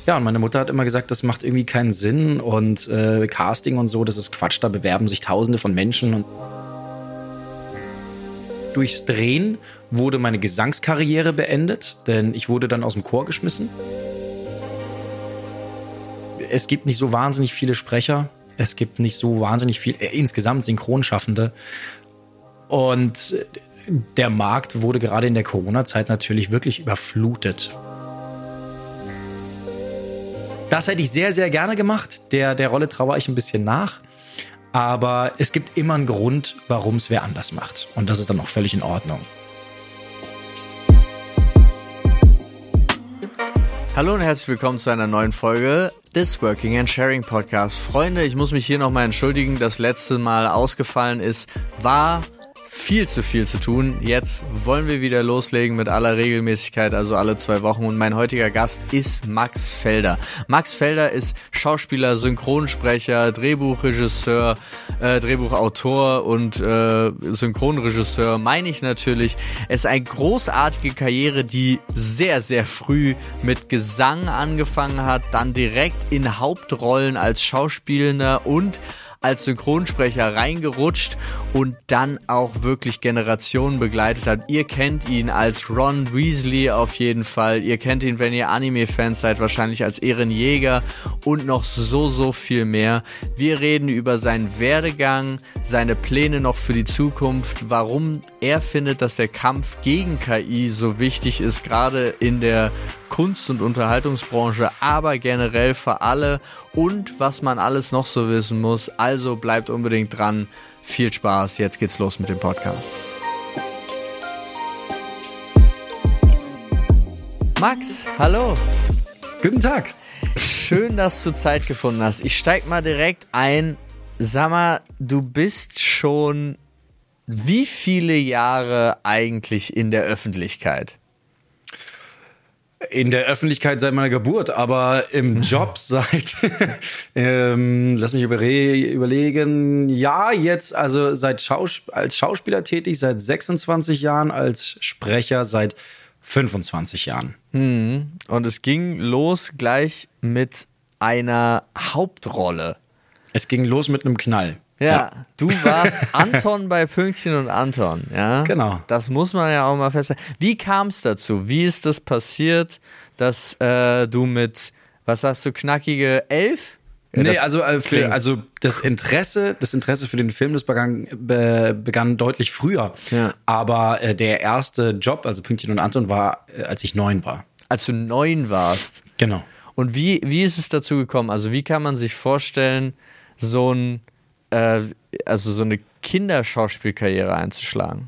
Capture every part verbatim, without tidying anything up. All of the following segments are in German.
Ja, und meine Mutter hat immer gesagt, das macht irgendwie keinen Sinn und äh, Casting und so, das ist Quatsch, da bewerben sich Tausende von Menschen. Und durchs Drehen wurde meine Gesangskarriere beendet, denn ich wurde dann aus dem Chor geschmissen. Es gibt nicht so wahnsinnig viele Sprecher, es gibt nicht so wahnsinnig viel, äh, insgesamt Synchronschaffende. Und der Markt wurde gerade in der Corona-Zeit natürlich wirklich überflutet. Das hätte ich sehr, sehr gerne gemacht. Der, der Rolle trauere ich ein bisschen nach. Aber es gibt immer einen Grund, warum es wer anders macht. Und das ist dann auch völlig in Ordnung. Hallo und herzlich willkommen zu einer neuen Folge des Working and Sharing Podcast. Freunde, ich muss mich hier nochmal entschuldigen. Das letzte Mal ausgefallen ist, war viel zu viel zu tun. Jetzt wollen wir wieder loslegen mit aller Regelmäßigkeit, also alle zwei Wochen. Und mein heutiger Gast ist Max Felder. Max Felder ist Schauspieler, Synchronsprecher, Drehbuchregisseur, äh, Drehbuchautor und äh, Synchronregisseur, meine ich natürlich. Es ist eine großartige Karriere, die sehr, sehr früh mit Gesang angefangen hat, dann direkt in Hauptrollen als Schauspielender und als Synchronsprecher reingerutscht und dann auch wirklich Generationen begleitet hat. Ihr kennt ihn als Ron Weasley auf jeden Fall. Ihr kennt ihn, wenn ihr Anime-Fans seid, wahrscheinlich als Ehrenjäger und noch so, so viel mehr. Wir reden über seinen Werdegang, seine Pläne noch für die Zukunft, warum er findet, dass der Kampf gegen K I so wichtig ist, gerade in der Kunst- und Unterhaltungsbranche, aber generell für alle und was man alles noch so wissen muss. Also bleibt unbedingt dran. Viel Spaß, jetzt geht's los mit dem Podcast. Max, hallo. Guten Tag. Schön, dass du Zeit gefunden hast. Ich steig mal direkt ein. Sag mal, du bist schon wie viele Jahre eigentlich in der Öffentlichkeit? In der Öffentlichkeit seit meiner Geburt, aber im Job seit, ähm, lass mich überre- überlegen, ja, jetzt also seit Schaus- als Schauspieler tätig, seit sechsundzwanzig Jahren, als Sprecher seit fünfundzwanzig Jahren. Hm. Und es ging los gleich mit einer Hauptrolle. Es ging los mit einem Knall. Ja, Ja, du warst Anton bei Pünktchen und Anton, ja? Genau. Das muss man ja auch mal festhalten. Wie kam es dazu? Wie ist das passiert, dass äh, du mit, was sagst du, knackige elf? Ja, nee, das also, äh, für, klingt- also das Interesse, das Interesse für den Film, das begann, be, begann deutlich früher. Ja. Aber äh, der erste Job, also Pünktchen und Anton, war, äh, als ich neun war. Als du neun warst. Genau. Und wie, wie ist es dazu gekommen? Also wie kann man sich vorstellen, so ein äh, also so eine Kinderschauspielkarriere einzuschlagen?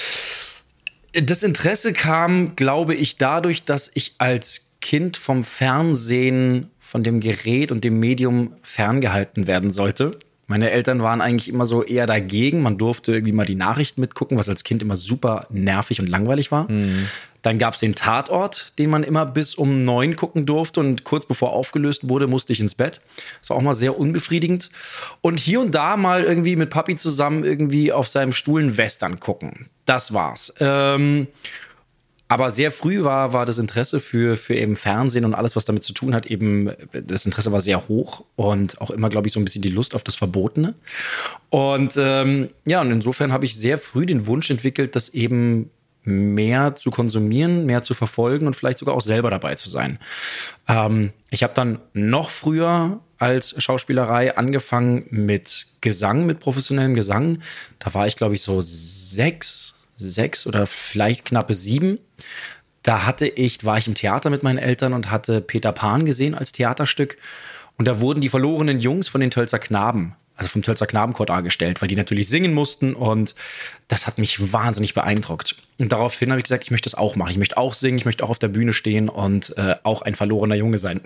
Das Interesse kam, glaube ich, dadurch, dass ich als Kind vom Fernsehen, von dem Gerät und dem Medium ferngehalten werden sollte. Meine Eltern waren eigentlich immer so eher dagegen. Man durfte irgendwie mal die Nachrichten mitgucken, was als Kind immer super nervig und langweilig war. Mhm. Dann gab es den Tatort, den man immer bis um neun gucken durfte. Und kurz bevor aufgelöst wurde, musste ich ins Bett. Das war auch mal sehr unbefriedigend. Und hier und da mal irgendwie mit Papi zusammen irgendwie auf seinem Stuhl einen Western gucken. Das war's. Ähm, aber sehr früh war, war das Interesse für, für eben Fernsehen und alles, was damit zu tun hat, eben, das Interesse war sehr hoch und auch immer, glaube ich, so ein bisschen die Lust auf das Verbotene. Und ähm, ja, und insofern habe ich sehr früh den Wunsch entwickelt, das eben mehr zu konsumieren, mehr zu verfolgen und vielleicht sogar auch selber dabei zu sein. Ähm, ich habe dann noch früher als Schauspielerei angefangen mit Gesang, mit professionellem Gesang. Da war ich, glaube ich, so sechs, sechs oder vielleicht knappe sieben. Da hatte ich, war ich im Theater mit meinen Eltern und hatte Peter Pan gesehen als Theaterstück. Und da wurden die verlorenen Jungs von den Tölzer Knaben, also vom Tölzer Knabenchor dargestellt, weil die natürlich singen mussten und das hat mich wahnsinnig beeindruckt. Und daraufhin habe ich gesagt, ich möchte das auch machen. Ich möchte auch singen, ich möchte auch auf der Bühne stehen und äh, auch ein verlorener Junge sein.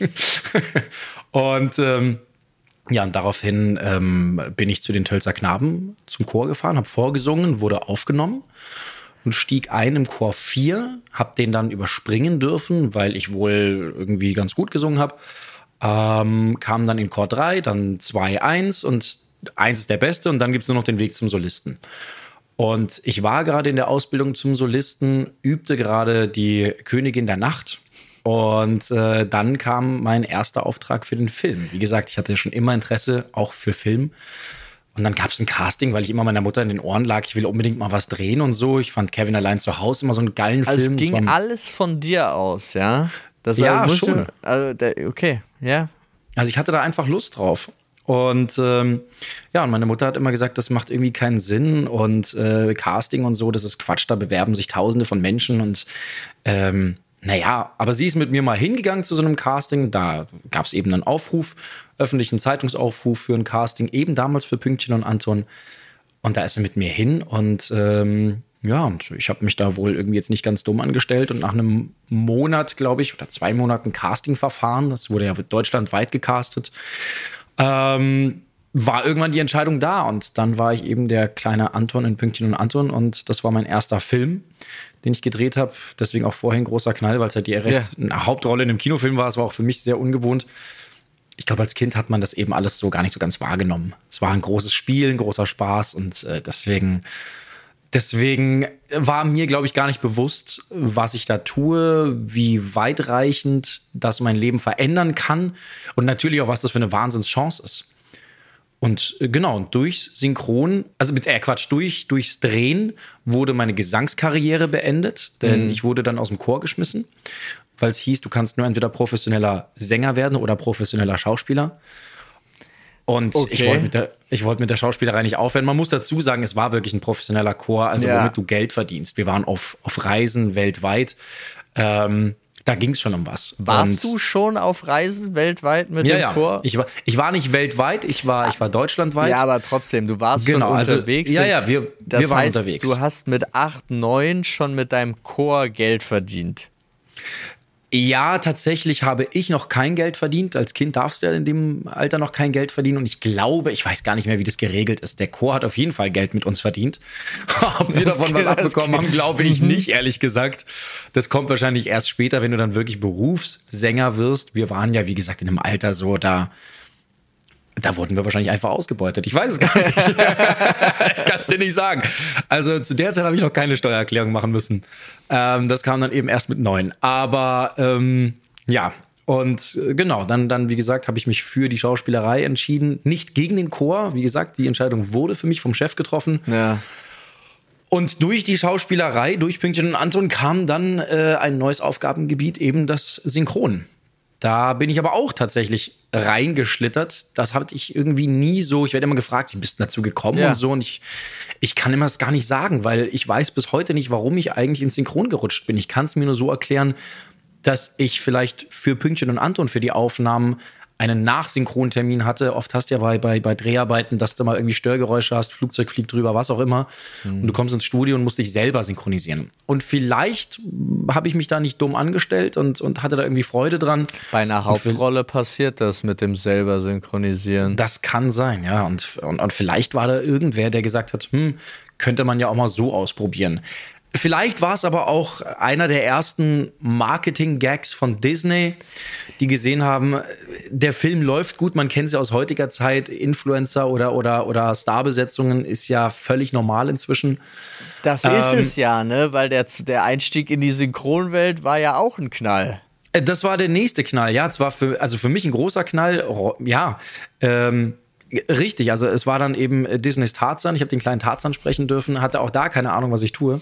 und ähm, ja, und daraufhin ähm, bin ich zu den Tölzer Knaben zum Chor gefahren, habe vorgesungen, wurde aufgenommen und stieg ein im Chor vier, habe den dann überspringen dürfen, weil ich wohl irgendwie ganz gut gesungen habe. Ähm, kam dann in Chor drei, dann zwei, eins und eins ist der Beste und dann gibt es nur noch den Weg zum Solisten. Und ich war gerade in der Ausbildung zum Solisten, übte gerade die Königin der Nacht Und äh, dann kam mein erster Auftrag für den Film. Wie gesagt, ich hatte schon immer Interesse, auch für Film. Und dann gab es ein Casting, weil ich immer meiner Mutter in den Ohren lag, ich will unbedingt mal was drehen und so. Ich fand Kevin allein zu Hause immer so einen geilen also Film. Es ging war, alles von dir aus, ja? Das ja, also schon. Du, also der, okay, ja. Also ich hatte da einfach Lust drauf. Und ähm, ja, und meine Mutter hat immer gesagt, das macht irgendwie keinen Sinn und äh, Casting und so, das ist Quatsch, da bewerben sich Tausende von Menschen und ähm, naja, aber sie ist mit mir mal hingegangen zu so einem Casting, da gab es eben einen Aufruf, öffentlichen Zeitungsaufruf für ein Casting, eben damals für Pünktchen und Anton und da ist sie mit mir hin und ähm, ja, und ich habe mich da wohl irgendwie jetzt nicht ganz dumm angestellt und nach einem Monat, glaube ich, oder zwei Monaten Castingverfahren, das wurde ja deutschlandweit gecastet, Ähm, war irgendwann die Entscheidung da und dann war ich eben der kleine Anton in Pünktchen und Anton und das war mein erster Film, den ich gedreht habe. Deswegen auch vorhin großer Knall, weil es halt direkt yeah. eine Hauptrolle in einem Kinofilm war. Es war auch für mich sehr ungewohnt. Ich glaube, als Kind hat man das eben alles so gar nicht so ganz wahrgenommen. Es war ein großes Spiel, ein großer Spaß und äh, deswegen, deswegen war mir, glaube ich, gar nicht bewusst, was ich da tue, wie weitreichend das mein Leben verändern kann und natürlich auch, was das für eine Wahnsinnschance ist. Und äh, genau, durchs Synchron, also mit äh, Quatsch, durch, durchs Drehen wurde meine Gesangskarriere beendet, denn mhm. ich wurde dann aus dem Chor geschmissen, weil es hieß, du kannst nur entweder professioneller Sänger werden oder professioneller Schauspieler. Und okay. ich wollte mit, der, ich wollt mit der Schauspielerei nicht aufhören. Man muss dazu sagen, es war wirklich ein professioneller Chor, also ja. womit du Geld verdienst. Wir waren auf, auf Reisen weltweit. Ähm, da ging es schon um was. Warst Und, du schon auf Reisen weltweit mit ja, dem ja. Chor? Ich war, ich war nicht weltweit, ich war, ich war deutschlandweit. Ja, aber trotzdem, du warst genau, schon also, unterwegs. Ja, ja, wir, das wir waren heißt, unterwegs. Du hast mit acht, neun schon mit deinem Chor Geld verdient. Ja, tatsächlich habe ich noch kein Geld verdient. Als Kind darfst du ja in dem Alter noch kein Geld verdienen. Und ich glaube, ich weiß gar nicht mehr, wie das geregelt ist. Der Chor hat auf jeden Fall Geld mit uns verdient. Ob wir davon was abbekommen haben, glaube ich nicht, ehrlich gesagt. Das kommt wahrscheinlich erst später, wenn du dann wirklich Berufssänger wirst. Wir waren ja, wie gesagt, in einem Alter so, da... Da wurden wir wahrscheinlich einfach ausgebeutet. Ich weiß es gar nicht. Ich kann es dir nicht sagen. Also zu der Zeit habe ich noch keine Steuererklärung machen müssen. Ähm, das kam dann eben erst mit neun. Aber ähm, ja, und äh, genau, dann, dann, wie gesagt, habe ich mich für die Schauspielerei entschieden. Nicht gegen den Chor. Wie gesagt, die Entscheidung wurde für mich vom Chef getroffen. Ja. Und durch die Schauspielerei, durch Pünktchen und Anton, kam dann äh, ein neues Aufgabengebiet, eben das Synchron. Da bin ich aber auch tatsächlich reingeschlittert. Das hatte ich irgendwie nie so. Ich werde immer gefragt, wie bist du dazu gekommen ja. und so. Und ich, ich kann immer das gar nicht sagen, weil ich weiß bis heute nicht, warum ich eigentlich ins Synchron gerutscht bin. Ich kann es mir nur so erklären, dass ich vielleicht für Pünktchen und Anton für die Aufnahmen einen Nachsynchrontermin hatte. Oft hast du ja bei, bei, bei Dreharbeiten, dass du mal irgendwie Störgeräusche hast, Flugzeug fliegt drüber, was auch immer. Mhm. Und du kommst ins Studio und musst dich selber synchronisieren. Und vielleicht habe ich mich da nicht dumm angestellt und, und hatte da irgendwie Freude dran. Bei einer Hauptrolle passiert das mit dem selber synchronisieren. Das kann sein, ja. Und, und, und vielleicht war da irgendwer, der gesagt hat, hm, könnte man ja auch mal so ausprobieren. Vielleicht war es aber auch einer der ersten Marketing-Gags von Disney, die gesehen haben, der Film läuft gut, man kennt es ja aus heutiger Zeit, Influencer oder, oder, oder Starbesetzungen ist ja völlig normal inzwischen. Das ähm, ist es ja, ne? Weil der, der Einstieg in die Synchronwelt war ja auch ein Knall. Das war der nächste Knall, ja. Es war für, also für mich ein großer Knall, ja, ähm, richtig, also es war dann eben Disneys Tarzan. Ich habe den kleinen Tarzan sprechen dürfen, hatte auch da keine Ahnung, was ich tue.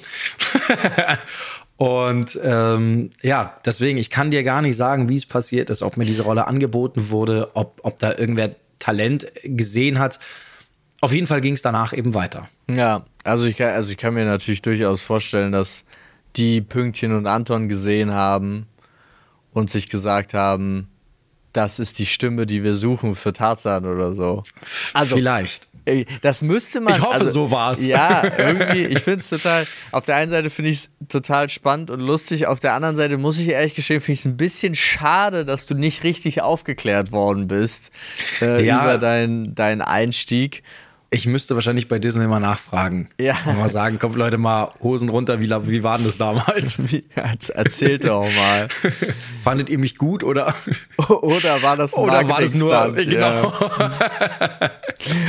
Und ähm, ja, deswegen, ich kann dir gar nicht sagen, wie es passiert ist, ob mir diese Rolle angeboten wurde, ob, ob da irgendwer Talent gesehen hat. Auf jeden Fall ging es danach eben weiter. Ja, also ich kann, also ich kann mir natürlich durchaus vorstellen, dass die Pünktchen und Anton gesehen haben und sich gesagt haben, das ist die Stimme, die wir suchen für Tarzan oder so. Also, vielleicht. Das müsste man... Ich hoffe, also, so war's. Ja, irgendwie, ich finde es total... Auf der einen Seite finde ich es total spannend und lustig, auf der anderen Seite muss ich ehrlich gestehen, finde ich es ein bisschen schade, dass du nicht richtig aufgeklärt worden bist äh, ja. über deinen dein Einstieg. Ich müsste wahrscheinlich bei Disney mal nachfragen. Ja. Und mal sagen, kommt Leute, mal Hosen runter, wie, wie war denn das damals? Erzählt doch mal. Fandet ihr mich gut oder? Oder war das ein Oder war das nur, genau. Ja.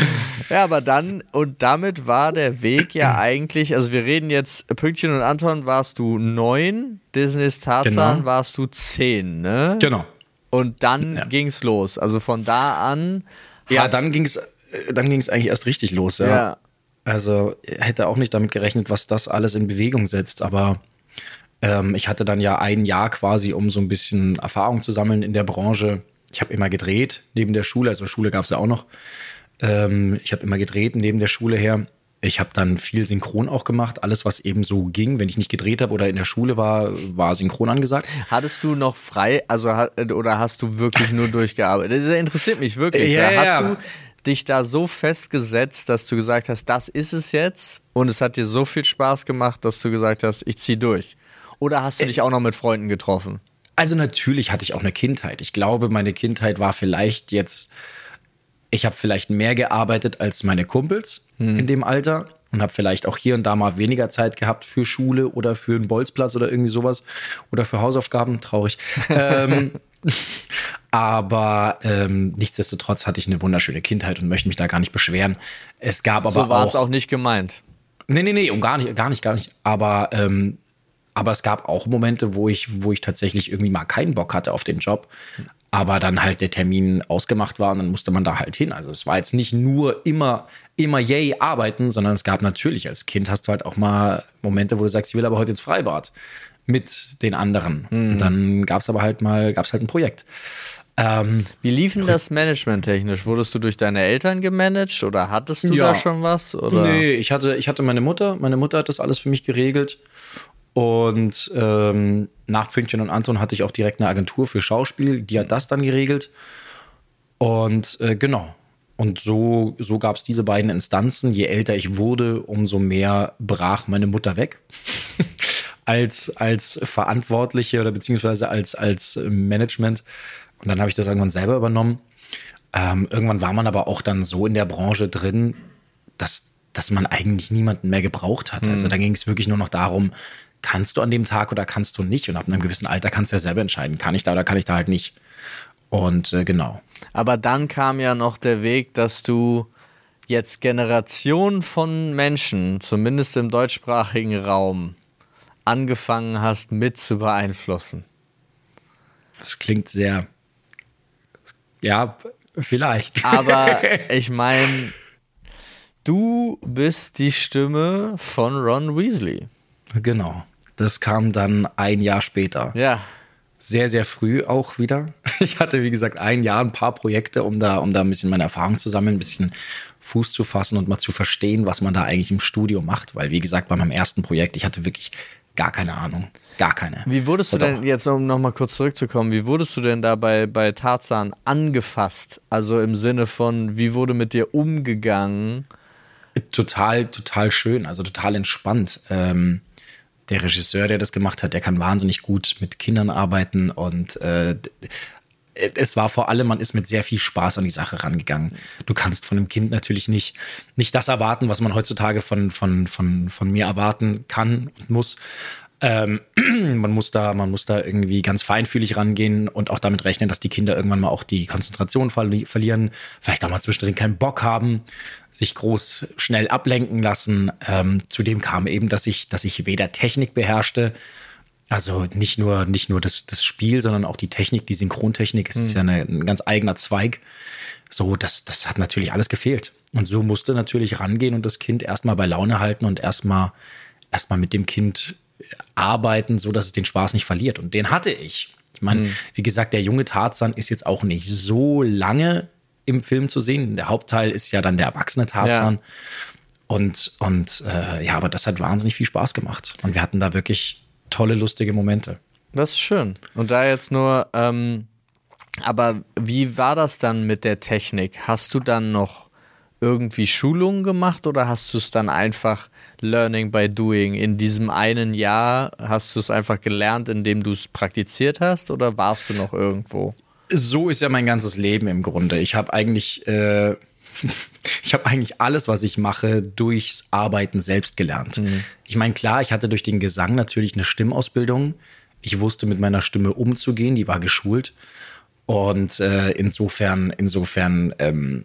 Ja, aber dann, und damit war der Weg ja eigentlich, also wir reden jetzt, Pünktchen und Anton warst du neun, Disneys Tarzan Genau. warst du zehn, ne? Genau. Und dann Ja. ging's los. Also von da an. Ja, hast- dann ging es dann ging's eigentlich erst richtig los. Ja. Ja. Also hätte auch nicht damit gerechnet, was das alles in Bewegung setzt. Aber ähm, ich hatte dann ja ein Jahr quasi, um so ein bisschen Erfahrung zu sammeln in der Branche. Ich habe immer gedreht neben der Schule. Also Schule gab es ja auch noch. Ähm, ich habe immer gedreht neben der Schule her. Ich habe dann viel Synchron auch gemacht. Alles, was eben so ging. Wenn ich nicht gedreht habe oder in der Schule war, war Synchron angesagt. Hattest du noch frei, also ha- oder hast du wirklich nur durchgearbeitet? Das interessiert mich wirklich. Ja, hast ja. du dich da so festgesetzt, dass du gesagt hast, das ist es jetzt und es hat dir so viel Spaß gemacht, dass du gesagt hast, ich zieh durch? Oder hast du dich auch noch mit Freunden getroffen? Also natürlich hatte ich auch eine Kindheit. Ich glaube, meine Kindheit war vielleicht jetzt, ich habe vielleicht mehr gearbeitet als meine Kumpels in dem Alter und habe vielleicht auch hier und da mal weniger Zeit gehabt für Schule oder für einen Bolzplatz oder irgendwie sowas oder für Hausaufgaben. Traurig. ähm, aber ähm, nichtsdestotrotz hatte ich eine wunderschöne Kindheit und möchte mich da gar nicht beschweren. Es gab aber So war auch, es auch nicht gemeint. Nee, nee, nee, um gar nicht, gar nicht, gar nicht. Aber, ähm, aber es gab auch Momente, wo ich, wo ich tatsächlich irgendwie mal keinen Bock hatte auf den Job. Aber dann halt der Termin ausgemacht war und dann musste man da halt hin. Also es war jetzt nicht nur immer, immer yay arbeiten, sondern es gab natürlich, als Kind hast du halt auch mal Momente, wo du sagst, ich will aber heute ins Freibad mit den anderen. Mhm. Und dann gab es aber halt mal, gab es halt ein Projekt. Ähm, Wie lief denn das managementtechnisch? Wurdest du durch deine Eltern gemanagt oder hattest du Ja. da schon was? Oder? Nee, ich hatte, ich hatte meine Mutter. Meine Mutter hat das alles für mich geregelt. Und ähm, nach Pünktchen und Anton hatte ich auch direkt eine Agentur für Schauspiel. Die hat das dann geregelt. Und äh, genau. Und so, so gab es diese beiden Instanzen. Je älter ich wurde, umso mehr brach meine Mutter weg. als, als Verantwortliche oder beziehungsweise als, als Management. Und dann habe ich das irgendwann selber übernommen. Ähm, irgendwann war man aber auch dann so in der Branche drin, dass, dass man eigentlich niemanden mehr gebraucht hat. Also da ging es wirklich nur noch darum, kannst du an dem Tag oder kannst du nicht? Und ab einem gewissen Alter kannst du ja selber entscheiden, kann ich da oder kann ich da halt nicht. Und äh, genau. Aber dann kam ja noch der Weg, dass du jetzt Generationen von Menschen, zumindest im deutschsprachigen Raum, angefangen hast mit zu beeinflussen. Das klingt sehr, ja, vielleicht. Aber ich meine, du bist die Stimme von Ron Weasley. Genau. Das kam dann ein Jahr später. Ja. Sehr, sehr früh auch wieder. Ich hatte, wie gesagt, ein Jahr, ein paar Projekte, um da, um da ein bisschen meine Erfahrung zu sammeln, ein bisschen Fuß zu fassen und mal zu verstehen, was man da eigentlich im Studio macht. Weil, wie gesagt, bei meinem ersten Projekt, ich hatte wirklich gar keine Ahnung. Gar keine. Wie wurdest du Oder denn, jetzt um nochmal kurz zurückzukommen, wie wurdest du denn da bei, bei Tarzan angefasst? Also im Sinne von, wie wurde mit dir umgegangen? Total, total schön, also total entspannt. Ähm, der Regisseur, der das gemacht hat, der kann wahnsinnig gut mit Kindern arbeiten und äh, es war vor allem, man ist mit sehr viel Spaß an die Sache rangegangen. Du kannst von einem Kind natürlich nicht, nicht das erwarten, was man heutzutage von, von, von, von mir erwarten kann und muss. Ähm, man muss da, man muss da irgendwie ganz feinfühlig rangehen und auch damit rechnen, dass die Kinder irgendwann mal auch die Konzentration verli- verlieren, vielleicht auch mal zwischendrin keinen Bock haben, sich groß schnell ablenken lassen. Ähm, zudem kam eben, dass ich, dass ich weder Technik beherrschte, also nicht nur, nicht nur das, das Spiel, sondern auch die Technik, die Synchrontechnik. Es ist ja eine, ein ganz eigener Zweig. So, das, das hat natürlich alles gefehlt. Und so musste natürlich rangehen und das Kind erstmal bei Laune halten und erstmal erstmal mit dem Kind arbeiten, so dass es den Spaß nicht verliert. Und den hatte ich. Ich meine, mhm. wie gesagt, der junge Tarzan ist jetzt auch nicht so lange im Film zu sehen. Der Hauptteil ist ja dann der erwachsene Tarzan. Ja. Und, und äh, ja, aber das hat wahnsinnig viel Spaß gemacht. Und wir hatten da wirklich tolle, lustige Momente. Das ist schön. Und da jetzt nur, ähm, aber wie war das dann mit der Technik? Hast du dann noch irgendwie Schulungen gemacht oder hast du es dann einfach Learning by Doing? In diesem einen Jahr hast du es einfach gelernt, indem du es praktiziert hast oder warst du noch irgendwo? So ist ja mein ganzes Leben im Grunde. Ich habe eigentlich, äh, ich habe eigentlich alles, was ich mache, durchs Arbeiten selbst gelernt. Mhm. Ich meine, klar, ich hatte durch den Gesang natürlich eine Stimmausbildung. Ich wusste mit meiner Stimme umzugehen, die war geschult. Und äh, insofern, insofern ähm,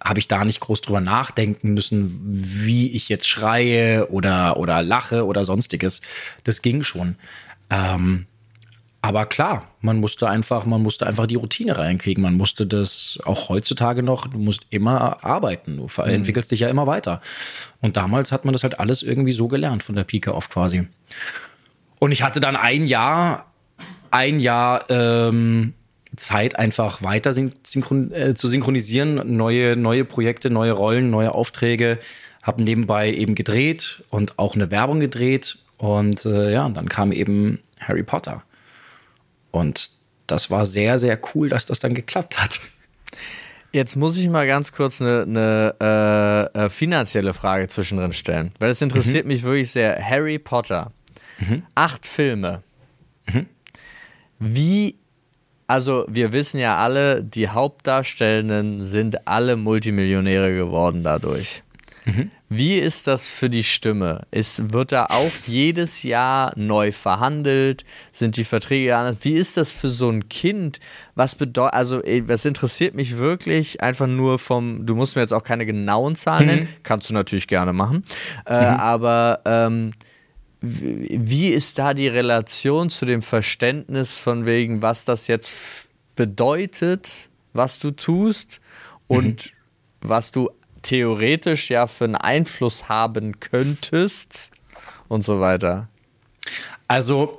habe ich da nicht groß drüber nachdenken müssen, wie ich jetzt schreie oder, oder lache oder sonstiges. Das ging schon. Ähm, aber klar, man musste einfach, man musste einfach die Routine reinkriegen. Man musste das auch heutzutage noch, du musst immer arbeiten. Du mhm. entwickelst dich ja immer weiter. Und damals hat man das halt alles irgendwie so gelernt, von der Pike auf quasi. Und ich hatte dann ein Jahr, ein Jahr ähm, Zeit, einfach weiter synchron, äh, zu synchronisieren. Neue, neue Projekte, neue Rollen, neue Aufträge. Habe nebenbei eben gedreht und auch eine Werbung gedreht. Und äh, ja, und dann kam eben Harry Potter. Und das war sehr, sehr cool, dass das dann geklappt hat. Jetzt muss ich mal ganz kurz eine, eine äh, finanzielle Frage zwischendrin stellen, weil es interessiert mhm. mich wirklich sehr. Harry Potter, mhm. acht Filme. Mhm. Wie, also wir wissen ja alle, die Hauptdarstellenden sind alle Multimillionäre geworden dadurch. Mhm. Wie ist das für die Stimme? Ist, wird da auch jedes Jahr neu verhandelt? Sind die Verträge anders? Wie ist das für so ein Kind? Was bedeutet, also das interessiert mich wirklich einfach nur vom, du musst mir jetzt auch keine genauen Zahlen mhm. nennen, kannst du natürlich gerne machen, äh, mhm. aber ähm, wie ist da die Relation zu dem Verständnis von wegen, was das jetzt bedeutet, was du tust und mhm. was du theoretisch ja für einen Einfluss haben könntest und so weiter? Also,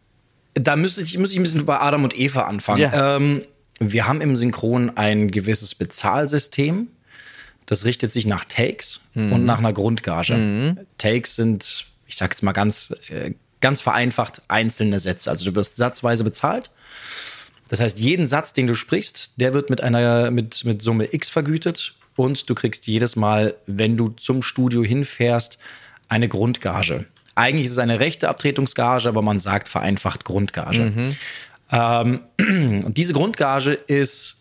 da müsste ich, müsste ich ein bisschen bei Adam und Eva anfangen. Ja. Ähm, wir haben im Synchron ein gewisses Bezahlsystem. Das richtet sich nach Takes mhm. und nach einer Grundgage. Mhm. Takes sind, ich sag jetzt mal ganz, ganz vereinfacht, einzelne Sätze. Also du wirst satzweise bezahlt. Das heißt, jeden Satz, den du sprichst, der wird mit einer mit, mit Summe X vergütet. Und du kriegst jedes Mal, wenn du zum Studio hinfährst, eine Grundgage. Eigentlich ist es eine rechte Abtretungsgage, aber man sagt vereinfacht Grundgage. Mhm. Ähm, und diese Grundgage ist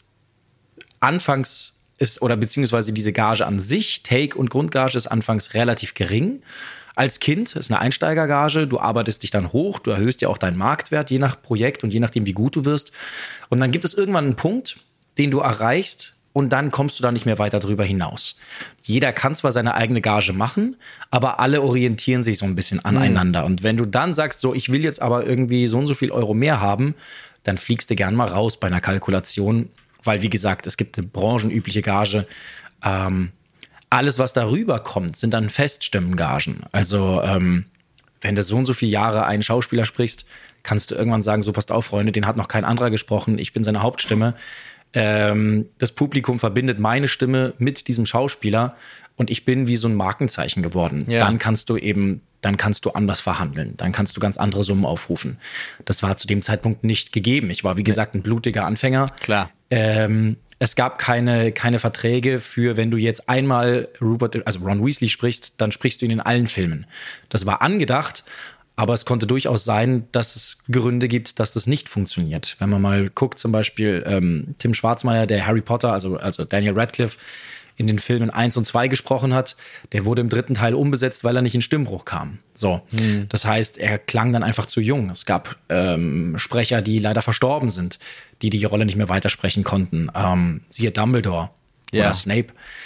anfangs, ist, oder beziehungsweise diese Gage an sich, Take und Grundgage, ist anfangs relativ gering. Als Kind ist eine Einsteigergage, du arbeitest dich dann hoch, du erhöhst ja auch deinen Marktwert, je nach Projekt und je nachdem, wie gut du wirst. Und dann gibt es irgendwann einen Punkt, den du erreichst, und dann kommst du da nicht mehr weiter drüber hinaus. Jeder kann zwar seine eigene Gage machen, aber alle orientieren sich so ein bisschen aneinander. Mhm. Und wenn du dann sagst, so, ich will jetzt aber irgendwie so und so viel Euro mehr haben, dann fliegst du gern mal raus bei einer Kalkulation. Weil, wie gesagt, es gibt eine branchenübliche Gage. Ähm, alles, was darüber kommt, sind dann Feststimmengagen. Also, ähm, wenn du so und so viele Jahre einen Schauspieler sprichst, kannst du irgendwann sagen, so, passt auf, Freunde, den hat noch kein anderer gesprochen, ich bin seine Hauptstimme. Ähm, das Publikum verbindet meine Stimme mit diesem Schauspieler und ich bin wie so ein Markenzeichen geworden. Ja. Dann kannst du eben, dann kannst du anders verhandeln. Dann kannst du ganz andere Summen aufrufen. Das war zu dem Zeitpunkt nicht gegeben. Ich war, wie gesagt, ein blutiger Anfänger. Klar. Ähm, es gab keine, keine Verträge für, wenn du jetzt einmal Rupert, also Ron Weasley sprichst, dann sprichst du ihn in allen Filmen. Das war angedacht. Aber es konnte durchaus sein, dass es Gründe gibt, dass das nicht funktioniert. Wenn man mal guckt, zum Beispiel ähm, Tim Schwarzmeier, der Harry Potter, also, also Daniel Radcliffe, in den Filmen eins und zwei gesprochen hat, der wurde im dritten Teil umbesetzt, weil er nicht in Stimmbruch kam. So, hm. Das heißt, er klang dann einfach zu jung. Es gab ähm, Sprecher, die leider verstorben sind, die die Rolle nicht mehr weitersprechen konnten. Ähm, siehe Dumbledore ja. oder Snape.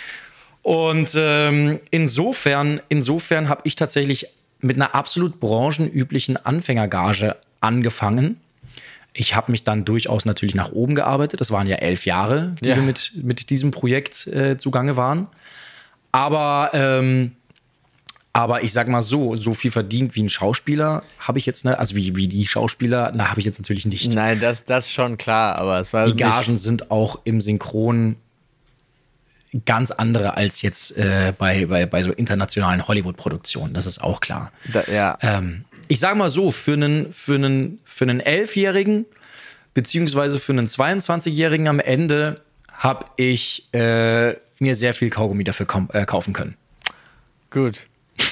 Und ähm, insofern, insofern habe ich tatsächlich mit einer absolut branchenüblichen Anfängergage angefangen. Ich habe mich dann durchaus natürlich nach oben gearbeitet. Das waren ja elf Jahre, die ja. wir mit, mit diesem Projekt äh, zugange waren. Aber, ähm, aber ich sag mal so, so viel verdient wie ein Schauspieler habe ich jetzt, ne, also wie, wie die Schauspieler, na, habe ich jetzt natürlich nicht. Nein, das, das schon klar, aber es war die Gagen sind auch im Synchron ganz andere als jetzt äh, bei, bei, bei so internationalen Hollywood-Produktionen. Das ist auch klar. Da, ja. ähm, ich sage mal so, für einen, für einen, für einen Elfjährigen beziehungsweise für einen zweiundzwanzigjährigen am Ende habe ich äh, mir sehr viel Kaugummi dafür kom- äh, kaufen können. Gut.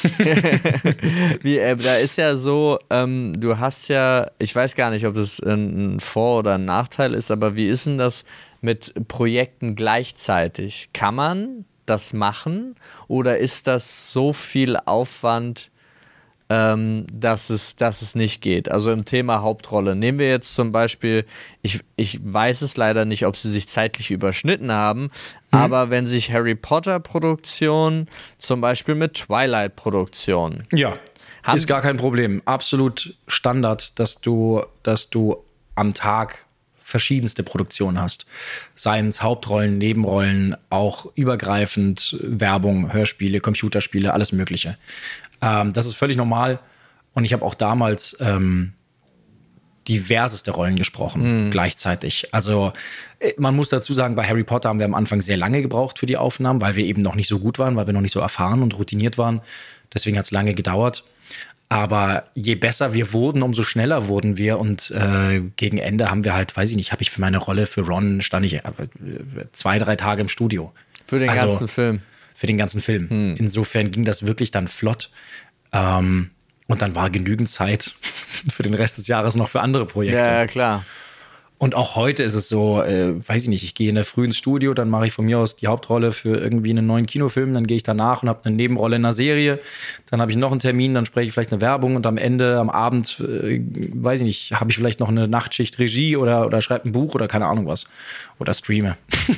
Wie, äh, da ist ja so, ähm, du hast ja, ich weiß gar nicht, ob das ein Vor- oder ein Nachteil ist, aber wie ist denn das mit Projekten gleichzeitig? Kann man das machen oder ist das so viel Aufwand, ähm, dass es, dass es nicht geht. Also im Thema Hauptrolle. Nehmen wir jetzt zum Beispiel, ich, ich weiß es leider nicht, ob sie sich zeitlich überschnitten haben, mhm. aber wenn sich Harry Potter Produktion zum Beispiel mit Twilight Produktion. Ja, ist gar kein Problem. Absolut Standard, dass du, dass du am Tag verschiedenste Produktionen hast. Seien es Hauptrollen, Nebenrollen, auch übergreifend Werbung, Hörspiele, Computerspiele, alles Mögliche. Ähm, das ist völlig normal. Und ich habe auch damals ähm, diverseste Rollen gesprochen, mhm. gleichzeitig. Also man muss dazu sagen, bei Harry Potter haben wir am Anfang sehr lange gebraucht für die Aufnahmen, weil wir eben noch nicht so gut waren, weil wir noch nicht so erfahren und routiniert waren. Deswegen hat es lange gedauert. Aber je besser wir wurden, umso schneller wurden wir. Und äh, gegen Ende haben wir halt, weiß ich nicht, habe ich für meine Rolle für Ron, stand ich äh, zwei, drei Tage im Studio. Für den also, ganzen Film? Für den ganzen Film. Hm. Insofern ging das wirklich dann flott. Ähm, und dann war genügend Zeit für den Rest des Jahres noch für andere Projekte. Ja, ja klar. Und auch heute ist es so, äh, weiß ich nicht, ich gehe in der Früh ins Studio, dann mache ich von mir aus die Hauptrolle für irgendwie einen neuen Kinofilm, dann gehe ich danach und habe eine Nebenrolle in einer Serie, dann habe ich noch einen Termin, dann spreche ich vielleicht eine Werbung und am Ende, am Abend, äh, weiß ich nicht, habe ich vielleicht noch eine Nachtschicht Regie oder, oder schreibe ein Buch oder keine Ahnung was. Oder streame.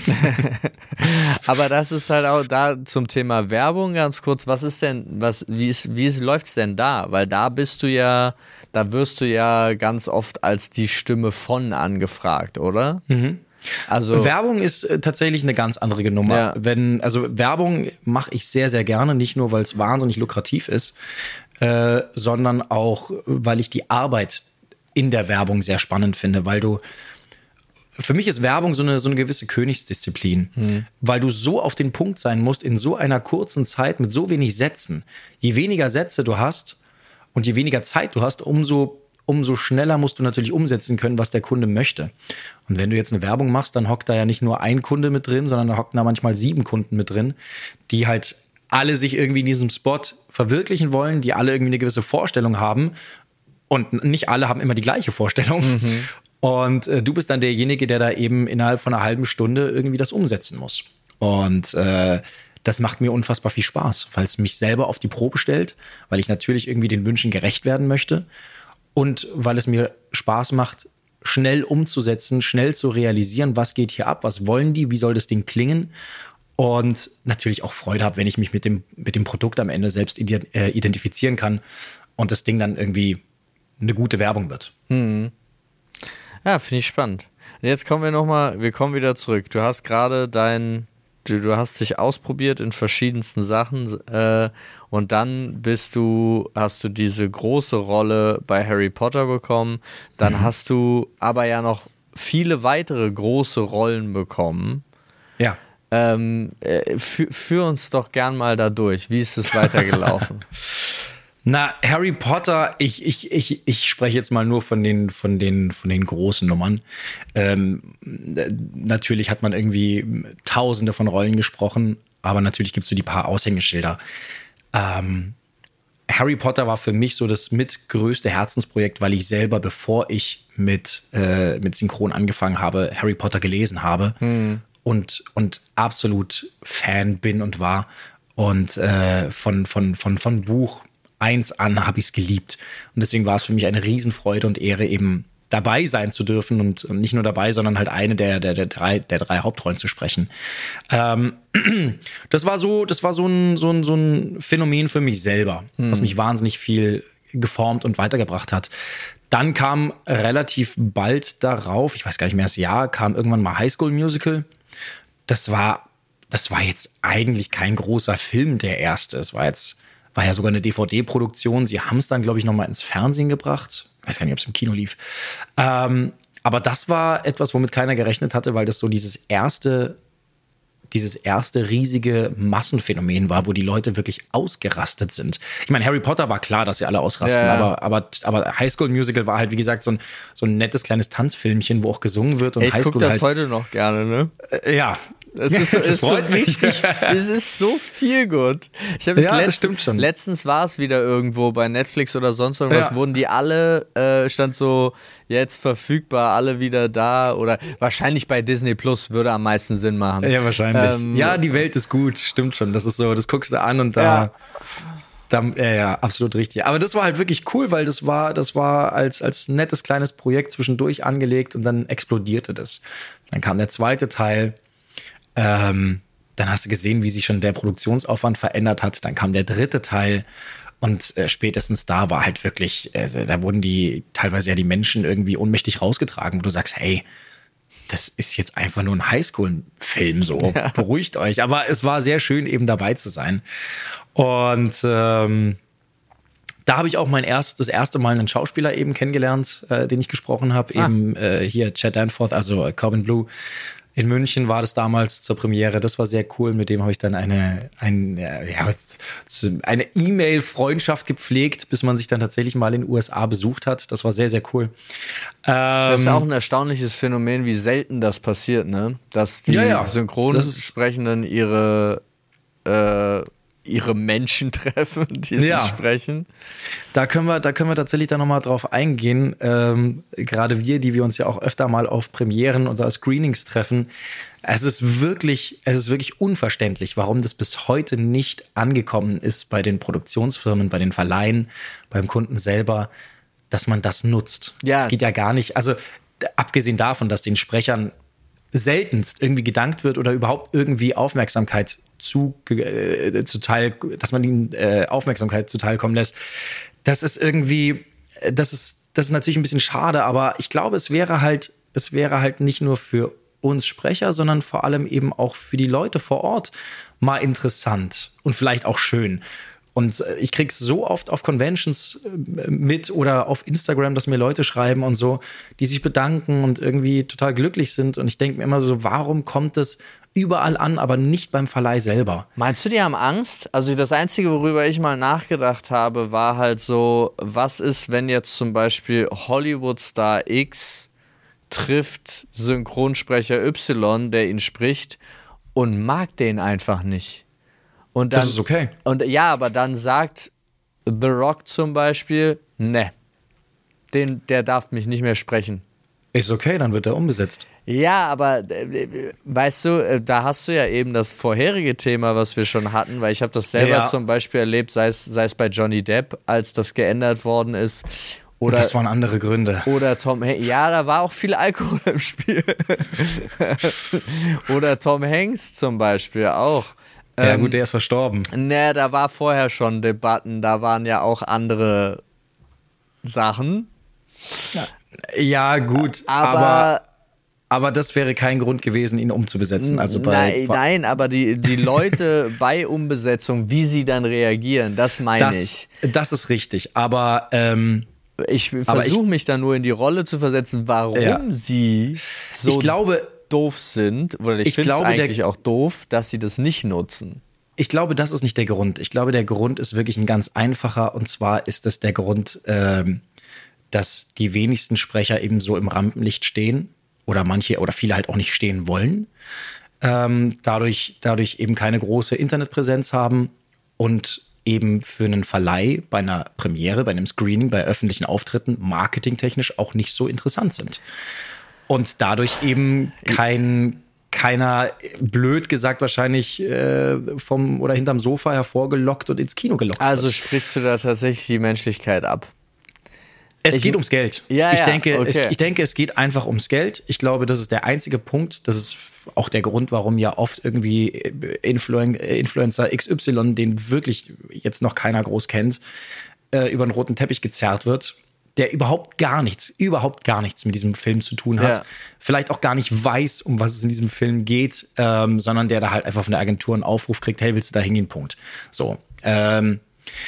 Aber das ist halt auch da zum Thema Werbung ganz kurz, was ist denn, was, wie ist, wie ist, läuft's denn da? Weil da bist du ja, da wirst du ja ganz oft als die Stimme von angefragt, oder? Mhm. Also Werbung ist äh, tatsächlich eine ganz andere Nummer. Ja. Wenn, also Werbung mache ich sehr, sehr gerne, nicht nur, weil es wahnsinnig lukrativ ist, äh, sondern auch, weil ich die Arbeit in der Werbung sehr spannend finde, weil du Für mich ist Werbung so eine, so eine gewisse Königsdisziplin, mhm. weil du so auf den Punkt sein musst in so einer kurzen Zeit mit so wenig Sätzen. Je weniger Sätze du hast und je weniger Zeit du hast, umso, umso schneller musst du natürlich umsetzen können, was der Kunde möchte. Und wenn du jetzt eine Werbung machst, dann hockt da ja nicht nur ein Kunde mit drin, sondern da hocken da manchmal sieben Kunden mit drin, die halt alle sich irgendwie in diesem Spot verwirklichen wollen, die alle irgendwie eine gewisse Vorstellung haben. Und nicht alle haben immer die gleiche Vorstellung. Mhm. Und äh, du bist dann derjenige, der da eben innerhalb von einer halben Stunde irgendwie das umsetzen muss. Und äh, das macht mir unfassbar viel Spaß, weil es mich selber auf die Probe stellt, weil ich natürlich irgendwie den Wünschen gerecht werden möchte und weil es mir Spaß macht, schnell umzusetzen, schnell zu realisieren, was geht hier ab, was wollen die, wie soll das Ding klingen. Und natürlich auch Freude habe, wenn ich mich mit dem, mit dem Produkt am Ende selbst identifizieren kann und das Ding dann irgendwie eine gute Werbung wird. Mhm. Ja, finde ich spannend. Und jetzt kommen wir nochmal, wir kommen wieder zurück. Du hast gerade dein, du, du hast dich ausprobiert in verschiedensten Sachen äh, und dann bist du, hast du diese große Rolle bei Harry Potter bekommen. Dann mhm. hast du aber ja noch viele weitere große Rollen bekommen. Ja. Ähm, äh, führ, führ uns doch gern mal da durch. Wie ist es weitergelaufen? Na, Harry Potter, ich, ich, ich, ich spreche jetzt mal nur von den, von den, von den großen Nummern. Ähm, natürlich hat man irgendwie tausende von Rollen gesprochen, aber natürlich gibt es so die paar Aushängeschilder. Ähm, Harry Potter war für mich so das mitgrößte Herzensprojekt, weil ich selber, bevor ich mit, äh, mit Synchron angefangen habe, Harry Potter gelesen habe mhm. und, und absolut Fan bin und war. Und äh, von, von, von, von Buch eins an habe ich es geliebt. Und deswegen war es für mich eine Riesenfreude und Ehre, eben dabei sein zu dürfen und, und nicht nur dabei, sondern halt eine der, der, der, drei, der drei Hauptrollen zu sprechen. Ähm, das war so, das war so ein, so ein, so ein Phänomen für mich selber, hm. was mich wahnsinnig viel geformt und weitergebracht hat. Dann kam relativ bald darauf, ich weiß gar nicht mehr das Jahr, kam irgendwann mal High School Musical. Das war, das war jetzt eigentlich kein großer Film, der erste. Es war jetzt War ja sogar eine D V D-Produktion. Sie haben es dann, glaube ich, noch mal ins Fernsehen gebracht. Ich weiß gar nicht, ob es im Kino lief. Ähm, aber das war etwas, womit keiner gerechnet hatte, weil das so dieses erste, dieses erste riesige Massenphänomen war, wo die Leute wirklich ausgerastet sind. Ich meine, Harry Potter war klar, dass sie alle ausrasten, ja, ja. aber, aber, aber High School Musical war halt, wie gesagt, so ein, so ein nettes kleines Tanzfilmchen, wo auch gesungen wird. Und ich High School gucke das halt, heute noch gerne, ne? Äh, ja. Es ist, so, das ist so richtig, es ist so viel gut. Ich habe es ja, letzt, das stimmt schon. Letztens war es wieder irgendwo bei Netflix oder sonst irgendwas, ja. wurden die alle, äh, stand so jetzt verfügbar, alle wieder da oder wahrscheinlich bei Disney Plus würde am meisten Sinn machen. Ja, wahrscheinlich. Ähm, ja, die Welt ist gut, stimmt schon. Das ist so, das guckst du an und da... Ja. Dann, ja, ja, absolut richtig. Aber das war halt wirklich cool, weil das war, das war als, als nettes kleines Projekt zwischendurch angelegt und dann explodierte das. Dann kam der zweite Teil. Ähm, dann hast du gesehen, wie sich schon der Produktionsaufwand verändert hat. Dann kam der dritte Teil. Und äh, spätestens da war halt wirklich, äh, da wurden die teilweise ja die Menschen irgendwie ohnmächtig rausgetragen, wo du sagst, hey, das ist jetzt einfach nur ein Highschool-Film, so, ja. Beruhigt euch. Aber es war sehr schön, eben dabei zu sein. Und ähm, da habe ich auch mein erst, das erste Mal einen Schauspieler eben kennengelernt, äh, den ich gesprochen habe. Ah. Eben äh, hier Chad Danforth, also äh, Corbin Bleu. In München war das damals zur Premiere. Das war sehr cool. Mit dem habe ich dann eine, ein, ja, eine E-Mail-Freundschaft gepflegt, bis man sich dann tatsächlich mal in den U S A besucht hat. Das war sehr, sehr cool. Das ist auch ein erstaunliches Phänomen, wie selten das passiert, ne? Dass die ja, ja. Synchronsprechenden ihre äh, ihre Menschen treffen, die sie ja. sprechen. Da können wir, da können wir tatsächlich dann nochmal drauf eingehen. Ähm, gerade wir, die wir uns ja auch öfter mal auf Premieren oder Screenings treffen. Es ist wirklich, es ist wirklich unverständlich, warum das bis heute nicht angekommen ist bei den Produktionsfirmen, bei den Verleihen, beim Kunden selber, dass man das nutzt. Ja. Es geht ja gar nicht, also abgesehen davon, dass den Sprechern seltenst irgendwie gedankt wird oder überhaupt irgendwie Aufmerksamkeit zu, äh, zuteil, dass man ihnen äh, Aufmerksamkeit zuteilkommen lässt. Das ist irgendwie, das ist, das ist natürlich ein bisschen schade, aber ich glaube, es wäre halt, es wäre halt nicht nur für uns Sprecher, sondern vor allem eben auch für die Leute vor Ort mal interessant und vielleicht auch schön. Und ich krieg's so oft auf Conventions mit oder auf Instagram, dass mir Leute schreiben und so, die sich bedanken und irgendwie total glücklich sind. Und ich denke mir immer so, warum kommt es überall an, aber nicht beim Verleih selber? Meinst du, die haben Angst? Also das Einzige, worüber ich mal nachgedacht habe, war halt so, was ist, wenn jetzt zum Beispiel Hollywood-Star X trifft Synchronsprecher Y, der ihn spricht und mag den einfach nicht. Und dann, das ist okay. Und ja, aber dann sagt The Rock zum Beispiel, ne, den, der darf mich nicht mehr sprechen. Ist okay, dann wird er umbesetzt. Ja, aber äh, weißt du, äh, da hast du ja eben das vorherige Thema, was wir schon hatten, weil ich habe das selber ja. zum Beispiel erlebt, sei es, sei es bei Johnny Depp, als das geändert worden ist. Oder, das waren andere Gründe. Oder Tom Hanks. Ja, da war auch viel Alkohol im Spiel. Oder Tom Hanks zum Beispiel auch. Ja gut, der ist verstorben. Ne, da war vorher schon Debatten, da waren ja auch andere Sachen. Ja, ja gut, aber, aber, aber das wäre kein Grund gewesen, ihn umzubesetzen. Also bei, nein, nein, aber die, die Leute bei Umbesetzung, wie sie dann reagieren, das meine das, ich. Das ist richtig, aber ähm, ich versuche mich da nur in die Rolle zu versetzen, warum ja. sie so ich glaube, doof sind, oder ich, ich finde es eigentlich der, auch doof, dass sie das nicht nutzen. Ich glaube, das ist nicht der Grund. Ich glaube, der Grund ist wirklich ein ganz einfacher, und zwar ist es der Grund, ähm, dass die wenigsten Sprecher eben so im Rampenlicht stehen oder manche oder viele halt auch nicht stehen wollen, ähm, dadurch, dadurch eben keine große Internetpräsenz haben und eben für einen Verleih bei einer Premiere, bei einem Screening, bei öffentlichen Auftritten marketingtechnisch auch nicht so interessant sind. Und dadurch eben kein, keiner, blöd gesagt wahrscheinlich, äh, vom oder hinterm Sofa hervorgelockt und ins Kino gelockt Also wird. sprichst du da tatsächlich die Menschlichkeit ab? Es ich, geht ums Geld. Ja, ich, ja, denke, okay. es, ich denke, es geht einfach ums Geld. Ich glaube, das ist der einzige Punkt. Das ist auch der Grund, warum ja oft irgendwie Influen- Influencer X Y, den wirklich jetzt noch keiner groß kennt, äh, über den roten Teppich gezerrt wird, der überhaupt gar nichts, überhaupt gar nichts mit diesem Film zu tun hat. Ja. Vielleicht auch gar nicht weiß, um was es in diesem Film geht, ähm, sondern der da halt einfach von der Agentur einen Aufruf kriegt, hey, willst du da hingehen? Punkt. So, ähm,